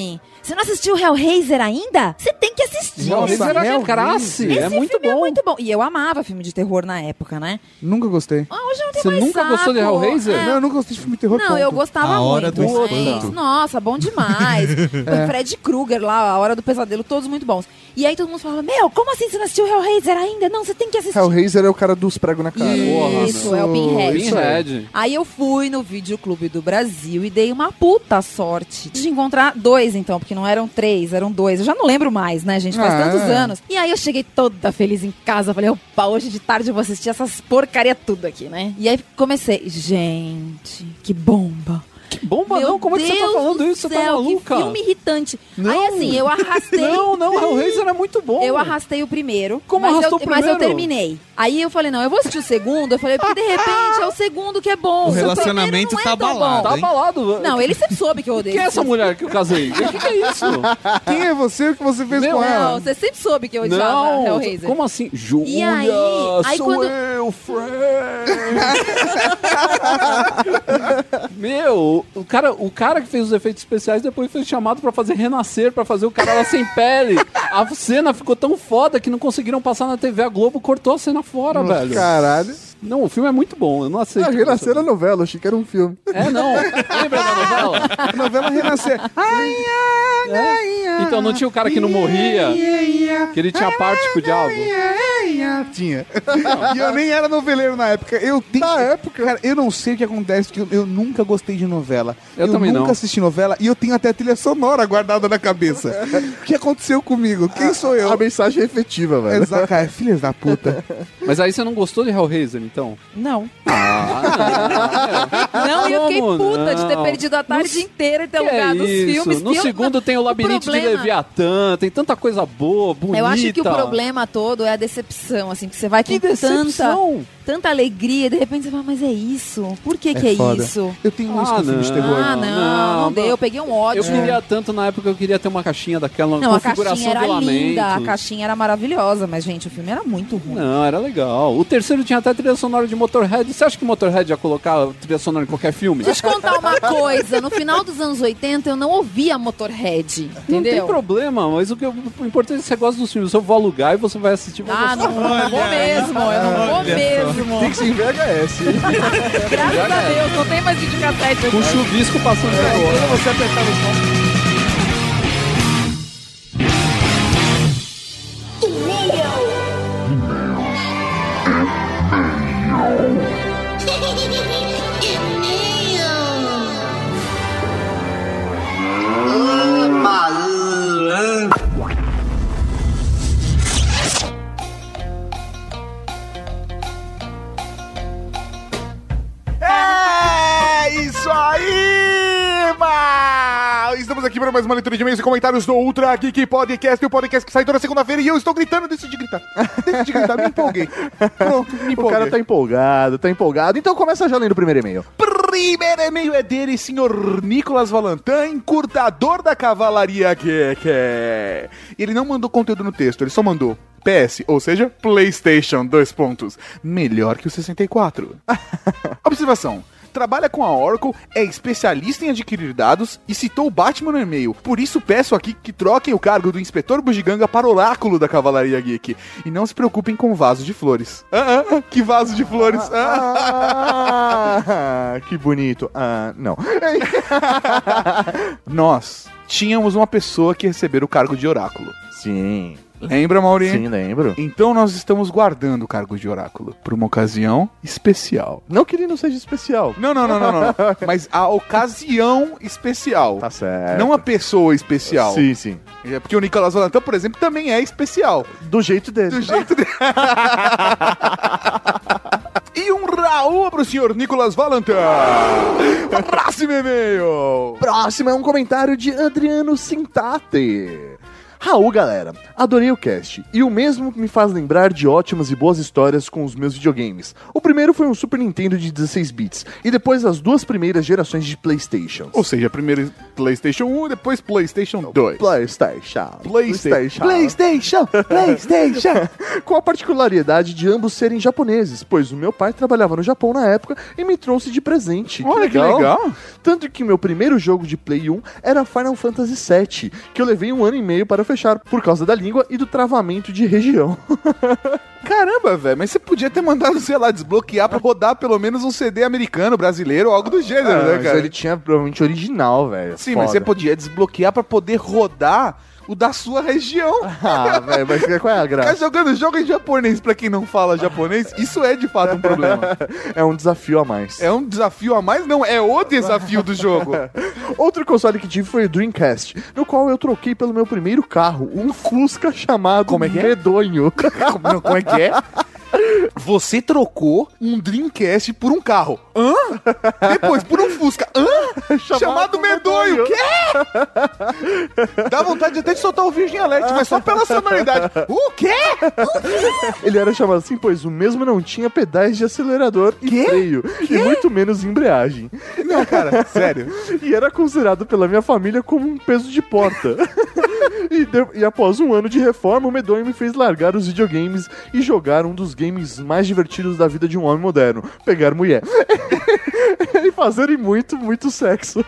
Você não assistiu Hellraiser ainda? Você tem que assistir. Hellraiser era Hellraiser. graça, Esse é muito filme bom. é muito bom. E eu amava filme de terror na época, né? Nunca gostei. Ah, hoje eu não tenho Você mais nunca saco. gostou de Hellraiser? É. Não, eu nunca gostei de filme de terror. Não, ponto. eu gostava A Hora muito. do gente. Espanto. Nossa, bom demais. O Fred Krueger lá, A Hora do Pesadelo, todos muito bons. E aí todo mundo falava, meu, como assim você não assistiu Hellraiser ainda? Não, você tem que assistir. Hellraiser é o cara dos pregos na cara. Isso, é o Pinhead. Pinhead. Aí eu fui no Videoclube do Brasil e dei uma puta sorte de encontrar dois, então, porque não eram três, eram dois. Eu já não lembro mais, né, gente? Faz Ah, tantos é. anos. E aí eu cheguei toda feliz em casa. Falei, opa, hoje de tarde eu vou assistir essas porcaria tudo aqui, né? E aí comecei, gente, que bomba. Que bomba Meu não, como é que você tá Deus falando do isso? Você tá céu, maluca? Que filme irritante. Não. Aí assim, eu arrastei. Não, não, Hellraiser é muito bom. Eu arrastei o primeiro. Como mas arrastou eu, o Mas eu primeiro? terminei. Aí eu falei, não, eu vou assistir o segundo. Eu falei, porque de repente é o segundo que é bom. O primeiro relacionamento não é tá tão abalado, bom. Tá hein? abalado. Não, ele sempre soube que eu odeio. Quem é essa mulher que eu casei? O que, que é isso? Quem é você? O que você fez Meu, com Não, ela? você sempre soube que eu odiava Não, Hellraiser. como assim? Júlia, E aí- aí sou quando- eu, Fred. Meu, o cara, o cara que fez os efeitos especiais depois foi chamado pra fazer Renascer, pra fazer o cara lá sem pele. A cena ficou tão foda que não conseguiram passar na T V. A Globo cortou a cena fora, velho. Caralho. Não, o filme é muito bom, eu não aceito. Ah, Renascer era novela, eu achei que era um filme. É, não. Lembra da novela? A novela Renascer. Ai, ai, ai, ai. Então não tinha o cara que não morria, que ele tinha parte com o diabo. Tinha. E eu nem era noveleiro na época. Eu tenho... Na época? Cara, eu não sei o que acontece, porque eu, eu nunca gostei de novela. Eu também nunca não. assisti novela e eu tenho até a trilha sonora guardada na cabeça. O que aconteceu comigo? Quem sou eu? A mensagem é efetiva, velho. Exato, cara, filhas da puta. Mas aí você não gostou de Hellraiser, então? Não. Ah, Não, e eu fiquei Como puta de ter não? perdido a tarde No- inteira e ter Que é alugado os isso? filmes. No E eu- segundo tem o Labirinto de problema- Leviatã, tem tanta coisa boa, bonita. Eu acho que o problema todo é a decepção, assim, que você vai com Que decepção? tanta, tanta alegria e de repente você fala, mas é isso? Por que que é foda. isso? Eu tenho isso Ah, com filme de não. terror. Ah, não, não, não, deu, eu peguei um ódio. Eu queria tanto, na época, eu queria ter uma caixinha daquela Não, a configuração caixinha era do lamento. linda, a caixinha era maravilhosa, mas, gente, o filme era muito ruim. Não, era legal. O terceiro tinha até trilha sonora de Motorhead. Você acha que Motorhead ia colocar trilha sonora em qualquer filme? Deixa eu te contar uma coisa, no final dos anos oitenta eu não ouvia Motorhead, Não entendeu? tem problema, mas o, que eu- o importante é que você gosta dos filmes. Eu vou alugar e você vai assistir. Vai Ah, gostar. não, não vou mesmo, eu não vou Olha mesmo. Tem que ser em V H S. Graças a Deus, não tem mais videocassete. Com chuvisco passando na rua. Você apertar no som. É isso aí, mal! Estamos aqui para mais uma leitura de e-mails e comentários do Ultra Geek Podcast, o podcast que sai toda segunda-feira e eu estou gritando, decidi gritar. Decidi gritar, me empolguei. Pronto, me O empolguei. cara tá empolgado, tá empolgado. Então começa já lendo o primeiro e-mail. Primeiro e-mail é dele, senhor Nicolas Valentin, encurtador da Cavalaria Geek. Ele não mandou conteúdo no texto, ele só mandou P S, ou seja, PlayStation, dois pontos. Melhor que o sessenta e quatro. Observação. Trabalha com a Oracle, é especialista em adquirir dados e citou o Batman no e-mail. Por isso peço aqui que troquem o cargo do Inspetor Bugiganga para Oráculo da Cavalaria Geek. E não se preocupem com vaso de flores. Ah, ah, que vaso de flores? Ah. Ah, que bonito. Ah, não. Nós tínhamos uma pessoa que recebera o cargo de Oráculo. Sim. Lembra, Maurinho? Sim, lembro. Então nós estamos guardando o cargo de Oráculo para uma ocasião especial. Não que ele não seja especial. Não, não, não, não, não. Mas a ocasião especial. Tá certo. Não a pessoa especial. Sim, sim. É porque o Nicolas Valentin, por exemplo, também é especial. Do jeito dele. Do jeito dele. E um Raul pro senhor Nicolas Valentin. Próximo e-mail. Próximo é um comentário de Adriano Sintate. Raul, galera, adorei o cast, e o mesmo me faz lembrar de ótimas e boas histórias com os meus videogames. O primeiro foi um Super Nintendo de dezesseis bits, e depois as duas primeiras gerações de PlayStation. Ou seja, primeiro PlayStation um, depois PlayStation dois. PlayStation. PlayStation. PlayStation. PlayStation. Com a particularidade de ambos serem japoneses, pois o meu pai trabalhava no Japão na época e me trouxe de presente. Olha que legal. que legal. Tanto que meu primeiro jogo de Play um era Final Fantasy sete, que eu levei um ano e meio para fechar, por causa da língua e do travamento de região. Caramba, velho, mas você podia ter mandado, sei lá, desbloquear pra rodar pelo menos um C D americano, brasileiro ou algo do gênero, ah, né, mas cara? ele tinha provavelmente original, velho. Sim, Foda. Mas você podia desbloquear pra poder rodar o da sua região. Ah, velho, mas qual é a graça? Ficar jogando jogo em japonês pra quem não fala japonês, isso é de fato um problema. É um desafio a mais. É um desafio a mais? Não, é o desafio do jogo. Outro console que tive foi o Dreamcast, no qual eu troquei pelo meu primeiro carro, um Fusca chamado Como é que é? Medonho. Como, como é que é? Você trocou um Dreamcast por um carro. Hã? Depois por um Fusca. Hã? Chamado, Chamado Medonho. Quê? Dá vontade até de soltar o Virgin Alert, mas só pela sonoridade. O quê? Ele era chamado assim, pois o mesmo não tinha pedais de acelerador e Quê? freio, Quê? e muito menos embreagem. Não, cara, sério. E era considerado pela minha família como um peso de porta. E, de, e após um ano de reforma, o Medonho me fez largar os videogames e jogar um dos games mais divertidos da vida de um homem moderno: pegar mulher. E fazerem muito, muito sexo.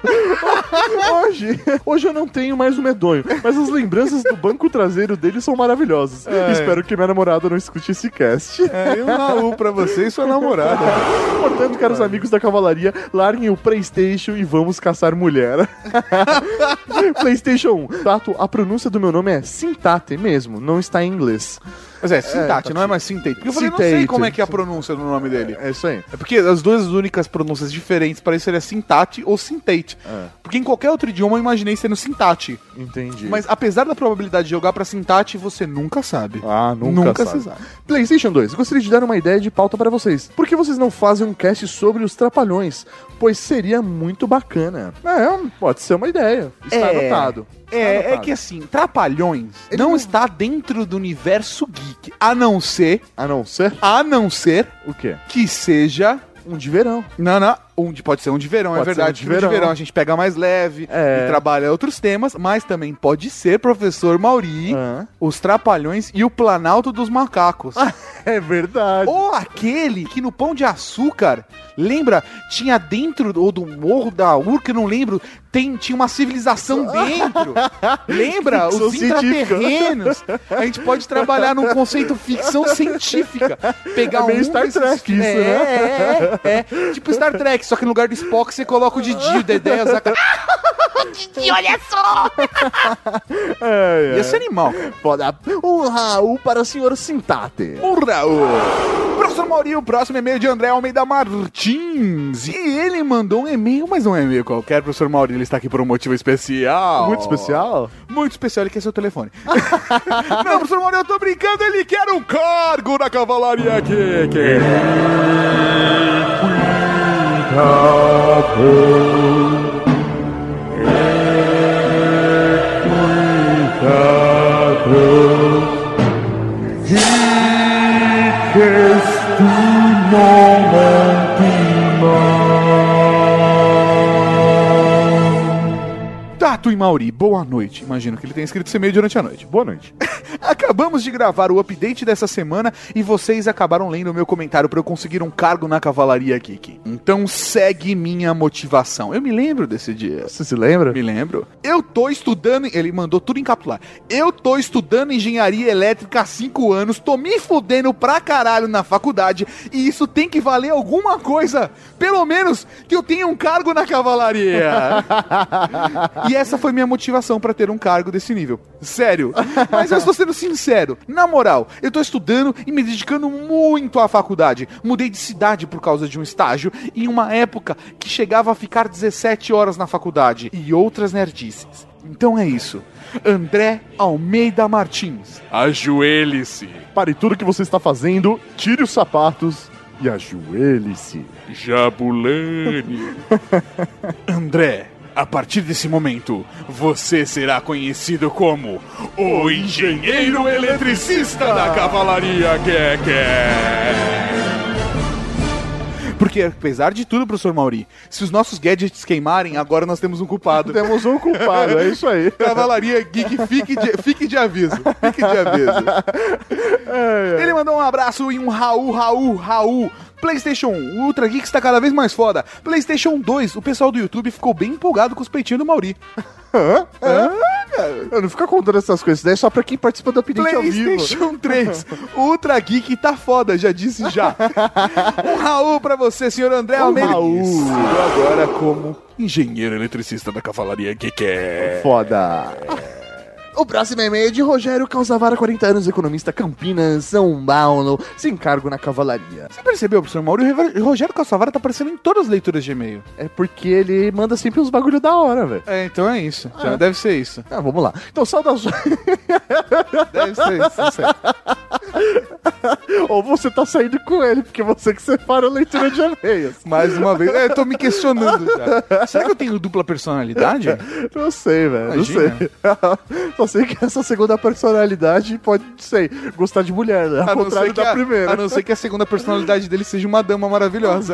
Hoje, hoje eu não tenho mais o Medonho, mas as lembranças do banco traseiro dele são maravilhosas. É. Espero que minha namorada não escute esse cast. É, e um Raul pra você e sua namorada. Portanto, caros amigos da Cavalaria, larguem o PlayStation e vamos caçar mulher. PlayStation um. Tato, a pronúncia do meu nome é Sintate mesmo, não está em inglês. Mas é, Sintate, é, não é mais Sintate. Porque eu falei, Sintate. não sei como é que é a pronúncia do nome dele. É isso aí. É porque as duas únicas pronúncias diferentes para isso seria Sintate ou Sintate. É. Porque em qualquer outro idioma eu imaginei sendo Sintate. Entendi. Mas apesar da probabilidade de jogar pra Sintate, você nunca sabe. Ah, nunca, nunca sabe. se sabe. PlayStation dois, gostaria de dar uma ideia de pauta para vocês. Por que vocês não fazem um cast sobre os Trapalhões? Pois seria muito bacana. É, pode ser uma ideia. Está É. anotado. É, é que assim, Trapalhões Ele não, não- está dentro do universo geek, a não ser, A não ser a não ser o quê? que seja... Um de verão. Não, não, um de, pode ser um de verão, Pode é verdade. ser um de Um de verão. verão a gente pega mais leve É. e trabalha outros temas, mas também pode ser Professor Mauri, Ah. Os Trapalhões e o Planalto dos Macacos. É verdade. Ou aquele que no Pão de Açúcar, lembra, tinha dentro, ou do Morro da Urca, eu não lembro, tem, tinha uma civilização dentro. Lembra? Ficção Os científica. intraterrenos. A gente pode trabalhar num conceito ficção científica. Pegar É meio um Star desses- Trek isso, é, né? É, é, tipo Star Trek, só que no lugar do Spock você coloca o Didi, o Dedé, o Zaca. Didi, olha só! É, é. Ia ser animal. Foda. Um Raul para o senhor Sintate. O Raul. Professor Mauri, o próximo e-mail de André Almeida Martins. E ele mandou um e-mail, mas não é um e-mail qualquer, professor Mauri. Ele está aqui por um motivo especial. Muito especial? Muito especial, ele quer seu telefone. Não, professor Mauri, eu tô brincando, ele quer um cargo na Cavalaria aqui. Que... Tato e Mauri, boa noite. Imagino que ele tenha escrito esse e-mail durante a noite. Boa noite. Acabamos de gravar o update dessa semana e vocês acabaram lendo o meu comentário para eu conseguir um cargo na Cavalaria Geek. Então segue minha motivação. Eu me lembro desse dia. Você se lembra? Me lembro. Eu tô estudando... Ele mandou tudo em capitular. Eu tô estudando engenharia elétrica há cinco anos, tô me fudendo pra caralho na faculdade e isso tem que valer alguma coisa. Pelo menos que eu tenha um cargo na Cavalaria. E essa foi minha motivação pra ter um cargo desse nível. Sério. Mas eu estou sendo sincero. Na moral, eu tô estudando e me dedicando muito à faculdade. Mudei de cidade por causa de um estágio em uma época que chegava a ficar dezessete horas na faculdade e outras nerdices. Então é isso. André Almeida Martins. Ajoelhe-se. Pare tudo que você está fazendo, tire os sapatos e ajoelhe-se. Jabulani. André, A partir desse momento, você será conhecido como o engenheiro eletricista da Cavalaria Geek. Porque, apesar de tudo, professor Mauri, se os nossos gadgets queimarem, agora nós temos um culpado. Temos um culpado, é isso aí. Cavalaria Geek, fique de, fique de aviso. Fique de aviso. É, é. Ele mandou um abraço e um Raul, Raul, Raul. PlayStation um, o Ultra Geek está cada vez mais foda. PlayStation dois, o pessoal do YouTube ficou bem empolgado com os peitinhos do Mauri. Hã? Hã? Eu não fico contando essas coisas, daí é só pra quem participa do Opinião ao vivo. PlayStation três, o Ultra Geek tá foda, já disse já. Um Raul pra você, senhor André um Almeida. Raul. Agora como engenheiro eletricista da Cavalaria Geek. Foda. O próximo e-mail é de Rogério Calzavara, quarenta anos, economista, Campinas, São Paulo, sem cargo na cavalaria. Você percebeu, professor Mauro? O Rogério Calzavara tá aparecendo em todas as leituras de e-mail. É porque ele manda sempre uns bagulho da hora, velho. É, então é isso. Já ah. deve ser isso. Ah, vamos lá. Então, saudações. Deve ser isso, não sei. Ou você tá saindo com ele, porque você que separa a leitura de e-mails. Mais uma vez. É, eu tô me questionando já. Será que eu tenho dupla personalidade? Não sei, velho. Não sei. Só sei que essa segunda personalidade pode, sei, gostar de mulher, né? Ao contrário da a, primeira. A não ser que a segunda personalidade dele seja uma dama maravilhosa.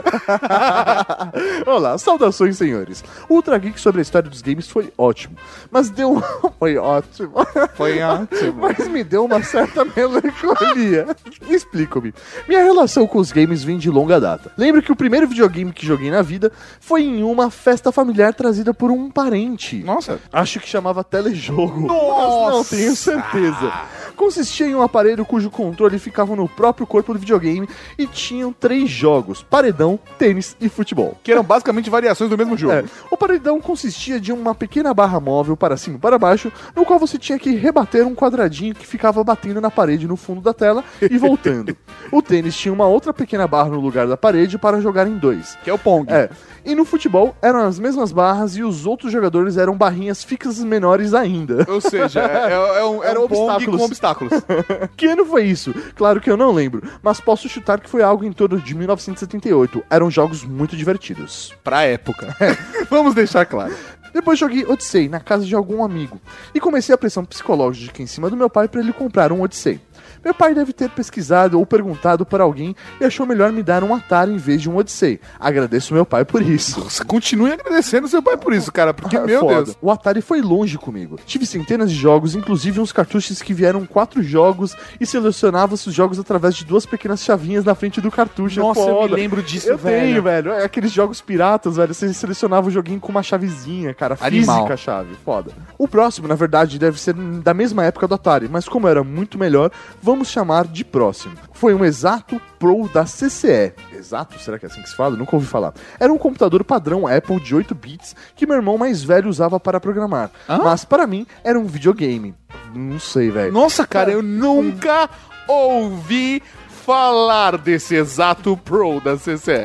Olá, saudações, senhores. O Ultra Geek sobre a história dos games foi ótimo, mas deu... foi ótimo. Foi ótimo. Mas me deu uma certa melancolia. Explico-me. Minha relação com os games vem de longa data. Lembro que o primeiro videogame que joguei na vida foi em uma festa familiar trazida por um parente. Nossa. Acho que chamava telejogo. Nossa. Mas não tenho certeza. Consistia em um aparelho cujo controle ficava no próprio corpo do videogame e tinham três jogos: paredão, tênis e futebol. Que eram basicamente variações do mesmo jogo. É. O paredão consistia de uma pequena barra móvel para cima e para baixo, no qual você tinha que rebater um quadradinho que ficava batendo na parede no fundo da tela e voltando. O tênis tinha uma outra pequena barra no lugar da parede para jogar em dois. Que é o Pong. É. E no futebol eram as mesmas barras e os outros jogadores eram barrinhas fixas menores ainda. Ou seja, é, é, é um, é um Pong com obstáculos. Que ano foi isso? Claro que eu não lembro, mas posso chutar que foi algo em torno de mil novecentos e setenta e oito. Eram jogos muito divertidos. Pra época. Vamos deixar claro. Depois joguei Odyssey na casa de algum amigo e comecei a pressão psicológica em cima do meu pai para ele comprar um Odyssey. Meu pai deve ter pesquisado ou perguntado para alguém e achou melhor me dar um Atari em vez de um Odyssey. Agradeço meu pai por isso. Nossa, continue agradecendo seu pai por isso, cara, porque, meu Foda. Deus. O Atari foi longe comigo. Tive centenas de jogos, inclusive uns cartuchos que vieram quatro jogos e selecionava-se os jogos através de duas pequenas chavinhas na frente do cartucho. Nossa, é foda. eu me lembro disso, eu velho. Eu tenho, velho. É aqueles jogos piratas, velho. Você selecionava o joguinho com uma chavezinha, cara. Animal. Física a chave. Foda. O próximo, na verdade, deve ser da mesma época do Atari, mas como era muito melhor, vamos chamar de próximo. Foi um Exato Pro da C C E. Exato? Será que é assim que se fala? Nunca ouvi falar. Era um computador padrão Apple de oito bits que meu irmão mais velho usava para programar. Hã? Mas para mim era um videogame. Não sei, velho. Nossa, cara, eu nunca ouvi falar desse Exato Pro da C C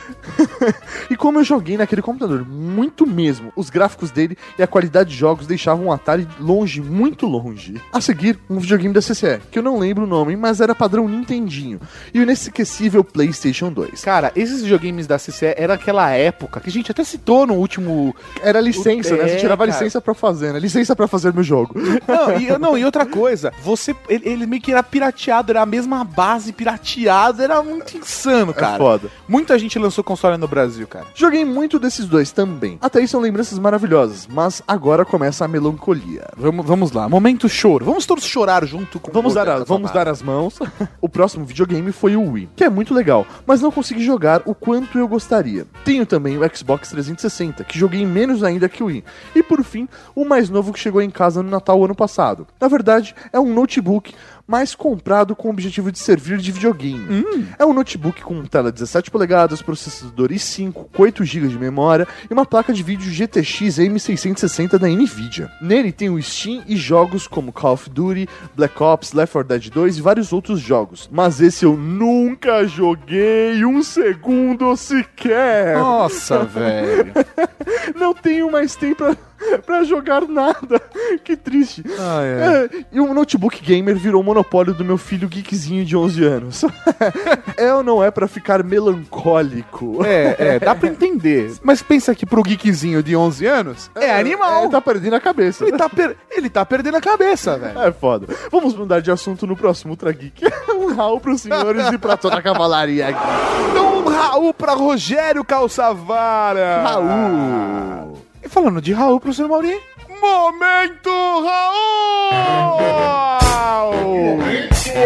E. E como eu joguei naquele computador, muito mesmo, os gráficos dele e a qualidade de jogos deixavam o Atari longe, muito longe. A seguir, um videogame da C C E, que eu não lembro o nome, mas era padrão Nintendinho, e o inesquecível PlayStation dois. Cara, esses videogames da C C E era aquela época que a gente até citou no último... Era licença, o... né? Você é, tirava cara. licença pra fazer, né? Licença pra fazer meu jogo. Não, e, não, e outra coisa, você, ele, ele meio que era pirateado, era a mesma base pirateada, era muito insano, cara. É foda. Muita gente lançou console no Brasil, cara. Joguei muito desses dois também. Até aí são lembranças maravilhosas, mas agora começa a melancolia. Vamos, vamos lá, momento choro. Vamos todos chorar junto com Vamos, dar, a, vamos dar as mãos. O próximo videogame foi o Wii, que é muito legal, mas não consegui jogar o quanto eu gostaria. Tenho também o Xbox trezentos e sessenta, que joguei menos ainda que o Wii. E por fim, o mais novo que chegou em casa no Natal ano passado. Na verdade, é um notebook, mas comprado com o objetivo de servir de videogame. Hum. É um notebook com tela dezessete polegadas, processador i cinco, com oito gigas de memória e uma placa de vídeo G T X M seiscentos e sessenta da Nvidia. Nele tem o Steam e jogos como Call of Duty, Black Ops, Left four Dead dois e vários outros jogos. Mas esse eu nunca joguei um segundo sequer. Nossa, velho. Não tenho mais tempo pra... pra jogar nada. Que triste. Ah, é. É, e o notebook gamer virou o monopólio do meu filho geekzinho de onze anos. É ou não é pra ficar melancólico? É, é, dá pra entender. Mas pensa que pro geekzinho de onze anos, é, é animal. Ele tá perdendo a cabeça. Ele tá, per... ele tá perdendo a cabeça, velho. É foda. Vamos mudar de assunto no próximo Ultra Geek. Um Raul pros senhores e pra toda a cavalaria aqui. Então um Raul pra Rogério Calçavara. Raul. E falando de Raul pro senhor Mauri, Momento Raul! Momento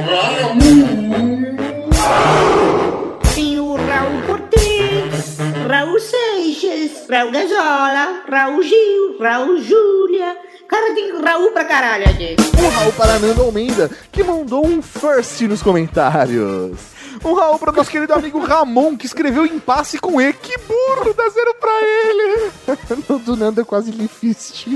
Raul! Tem o Raul Cortez, Raul Seixas, Raul Gazola, Raul Gil, Raul Júlia. Cara, tem Raul pra caralho aqui. Um Raul para Nando Almeida, que mandou um first nos comentários. Um Raul para nosso querido amigo Ramon, que escreveu impasse com E. Que burro, dá zero pra ele. No do Nando é quase Lifist.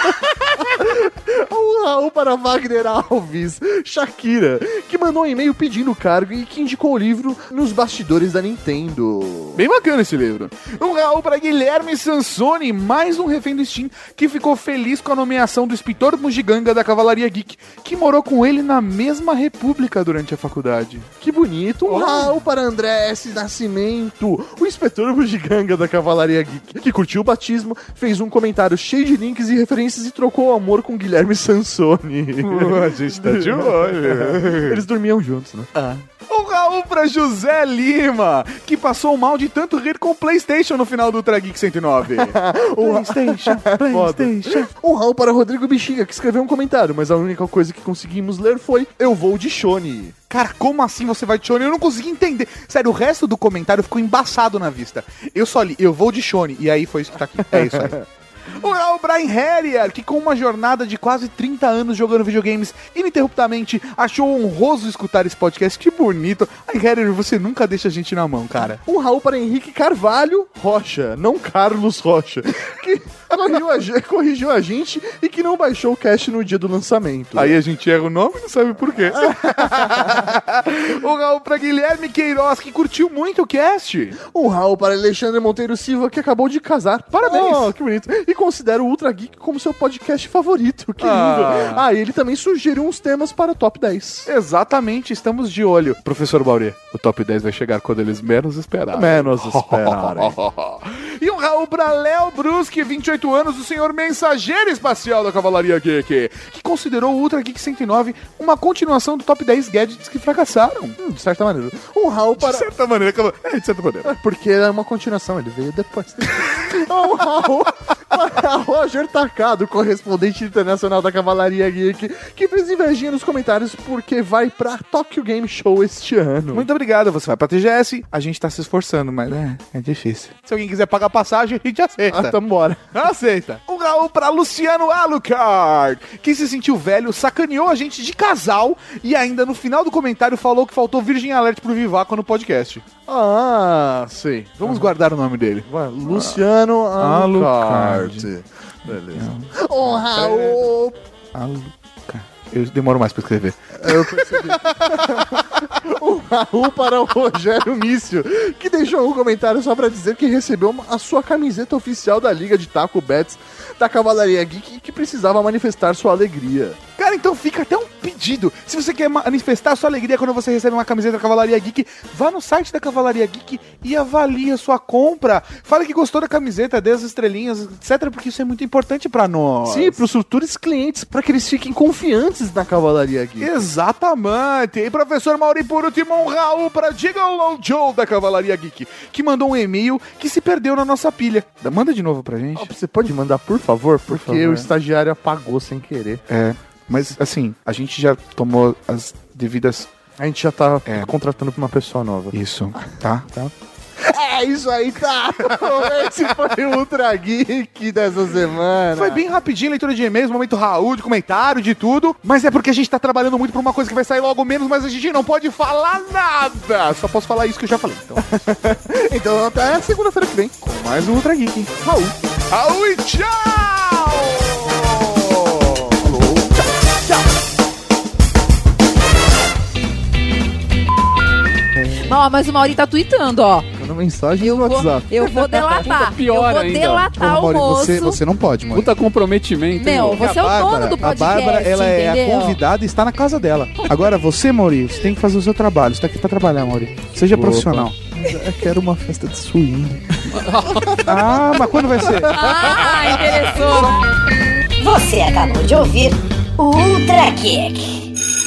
Um Raul para Wagner Alves, Shakira, que mandou um e-mail pedindo o cargo e que indicou o livro Nos Bastidores da Nintendo. Bem bacana esse livro. Um Raul para Guilherme Sansoni, mais um refém do Steam, que ficou feliz com a nomeação do inspetor Mugiganga da Cavalaria Geek, que morou com ele na mesma república durante a faculdade. Que bonito. Um Raul para André S. Nascimento, o inspetor Bugiganga da Cavalaria Geek, que curtiu o batismo, fez um comentário cheio de links e referências e trocou o amor com Guilherme Sansoni. Uh, a gente tá de olho. Eles dormiam juntos, né? Ah. Um Raul pra José Lima, que passou mal de tanto rir com o PlayStation no final do Ultra Geek cento e nove. PlayStation, PlayStation. Um Raul para Rodrigo Bexiga, que escreveu um comentário, mas a única coisa que conseguimos ler foi Eu vou de Shone. Cara, como assim você vai de Shone? Eu não consegui entender. Sério, o resto do comentário ficou embaçado na vista. Eu só li, eu vou de Shone, e aí foi isso que tá aqui. É isso aí. O Raul Brian Harrier, que com uma jornada de quase trinta anos jogando videogames ininterruptamente, achou honroso escutar esse podcast. Que bonito. Ai, Harrier, você nunca deixa a gente na mão, cara. Um Raul para Henrique Carvalho Rocha, não Carlos Rocha, que corrigiu a, corrigiu a gente e que não baixou o cast no dia do lançamento. Aí a gente erra o nome e não sabe por quê. Um Raul para Guilherme Queiroz, que curtiu muito o cast. Um Raul para Alexandre Monteiro Silva, que acabou de casar. Parabéns. Oh, que bonito. E considera o Ultra Geek como seu podcast favorito. Que lindo. Ah, ah ele também sugeriu uns temas para o top dez. Exatamente, estamos de olho. Professor Bauri, o top dez vai chegar quando eles menos esperarem. Menos esperarem. E um Raul pra Léo Bruschi, vinte e oito anos, o senhor mensageiro espacial da Cavalaria Geek, que considerou o Ultra Geek cento e nove uma continuação do top dez gadgets que fracassaram. Hum, de certa maneira. Um Raul para... De certa maneira, é, de certa maneira. É porque é uma continuação, ele veio depois. Um Raul para Roger Tacado, correspondente internacional da Cavalaria Geek, que fez invejinha nos comentários porque vai pra Tokyo Game Show este ano. Muito obrigado, você vai pra T G S, a gente tá se esforçando, mas é, é difícil. Se alguém quiser pagar passagem, a gente aceita. Ah, tamo embora. Aceita. Um Raul pra Luciano Alucard, que se sentiu velho, sacaneou a gente de casal e ainda no final do comentário falou que faltou Virgin Alert pro Vivaco no podcast. Ah, sei. Vamos ah. guardar o nome dele. Vai, Luciano ah. Alucard. Beleza. Um Raul... Alucard. Eu demoro mais pra escrever. Eu percebi. Um Raul para o Rogério Mício, que deixou um comentário só pra dizer que recebeu a sua camiseta oficial da Liga de Taco Bets da Cavalaria Geek e que precisava manifestar sua alegria. Cara, então fica até um pedido. Se você quer manifestar sua alegria quando você recebe uma camiseta da Cavalaria Geek, vá no site da Cavalaria Geek e avalie a sua compra. Fale que gostou da camiseta, dê as estrelinhas, etcétera, porque isso é muito importante pra nós. Sim, pros futuros clientes, pra que eles fiquem confiantes na Cavalaria Geek. Exatamente. E professor Mauri, por último, um Raul pra Gigolo Joe da Cavalaria Geek, que mandou um e-mail que se perdeu na nossa pilha. Manda de novo pra gente. Oh, você pode mandar, por favor? Porque por favor. O estagiário apagou sem querer. É. Mas, assim, a gente já tomou as devidas... A gente já tá é. contratando pra uma pessoa nova. Isso, tá? Tá. É isso aí, tá? Esse foi o Ultra Geek dessa semana. Foi bem rapidinho, leitura de e-mails, momento Raul, de comentário, de tudo. Mas é porque a gente tá trabalhando muito pra uma coisa que vai sair logo menos, mas a gente não pode falar nada. Só posso falar isso que eu já falei. Então, então até segunda-feira que vem. Com mais um Ultra Geek. Raul. Raul e tchau! Ó, mas o Mauri tá tweetando, ó. Manda mensagem Eu no vou, WhatsApp. eu vou delatar. Pior eu vou ainda. delatar Ô, o Mauri, moço. você, você não pode, Mauri. Puta comprometimento. hein, Meu, meu? você é o dono do A podcast, Bárbara, ela é entendeu? a convidada e está na casa dela. Agora, você, Mauri, você tem que fazer o seu trabalho. Você tá aqui pra trabalhar, Mauri. Seja Opa. profissional. Eu quero uma festa de swing. Ah, mas quando vai ser? Ah, interessou. Você acabou de ouvir o Ultra Kick.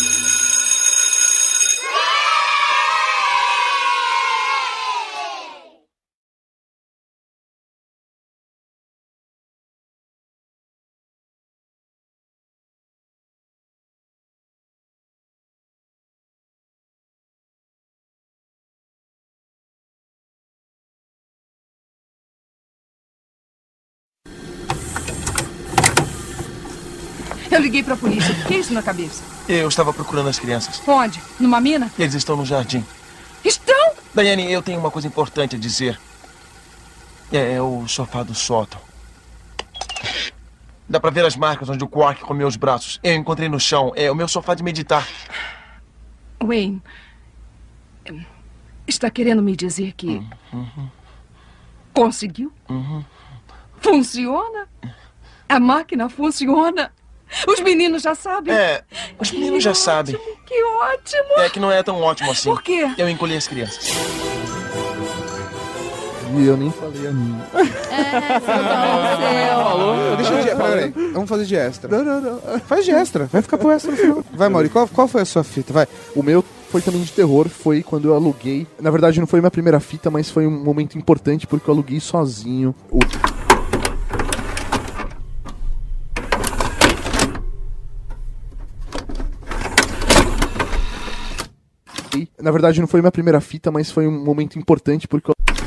Eu liguei pra polícia. O que é isso na cabeça? Eu estava procurando as crianças. Onde? Numa mina? Eles estão no jardim. Estão? Daiane, eu tenho uma coisa importante a dizer. É, é o sofá do sótão. Dá pra ver as marcas onde o Quark comeu os braços. Eu encontrei no chão. É o meu sofá de meditar. Wayne, está querendo me dizer que Uhum. conseguiu? Uhum. Funciona? A máquina funciona? Os meninos já sabem? É, os meninos já sabem. Que ótimo! É que não é tão ótimo assim. Por quê? Eu encolhi as crianças. E eu nem falei a minha. Falou? Deixa de... Peraí, vamos fazer de extra. Não, não, não. Faz de extra, vai ficar pro extra no final. Vai, Mauri, qual, qual foi a sua fita? Vai. O meu foi também de terror, foi quando eu aluguei. Na verdade, não foi minha primeira fita, mas foi um momento importante porque eu aluguei sozinho. O... Na verdade, não foi minha primeira fita, mas foi um momento importante porque eu...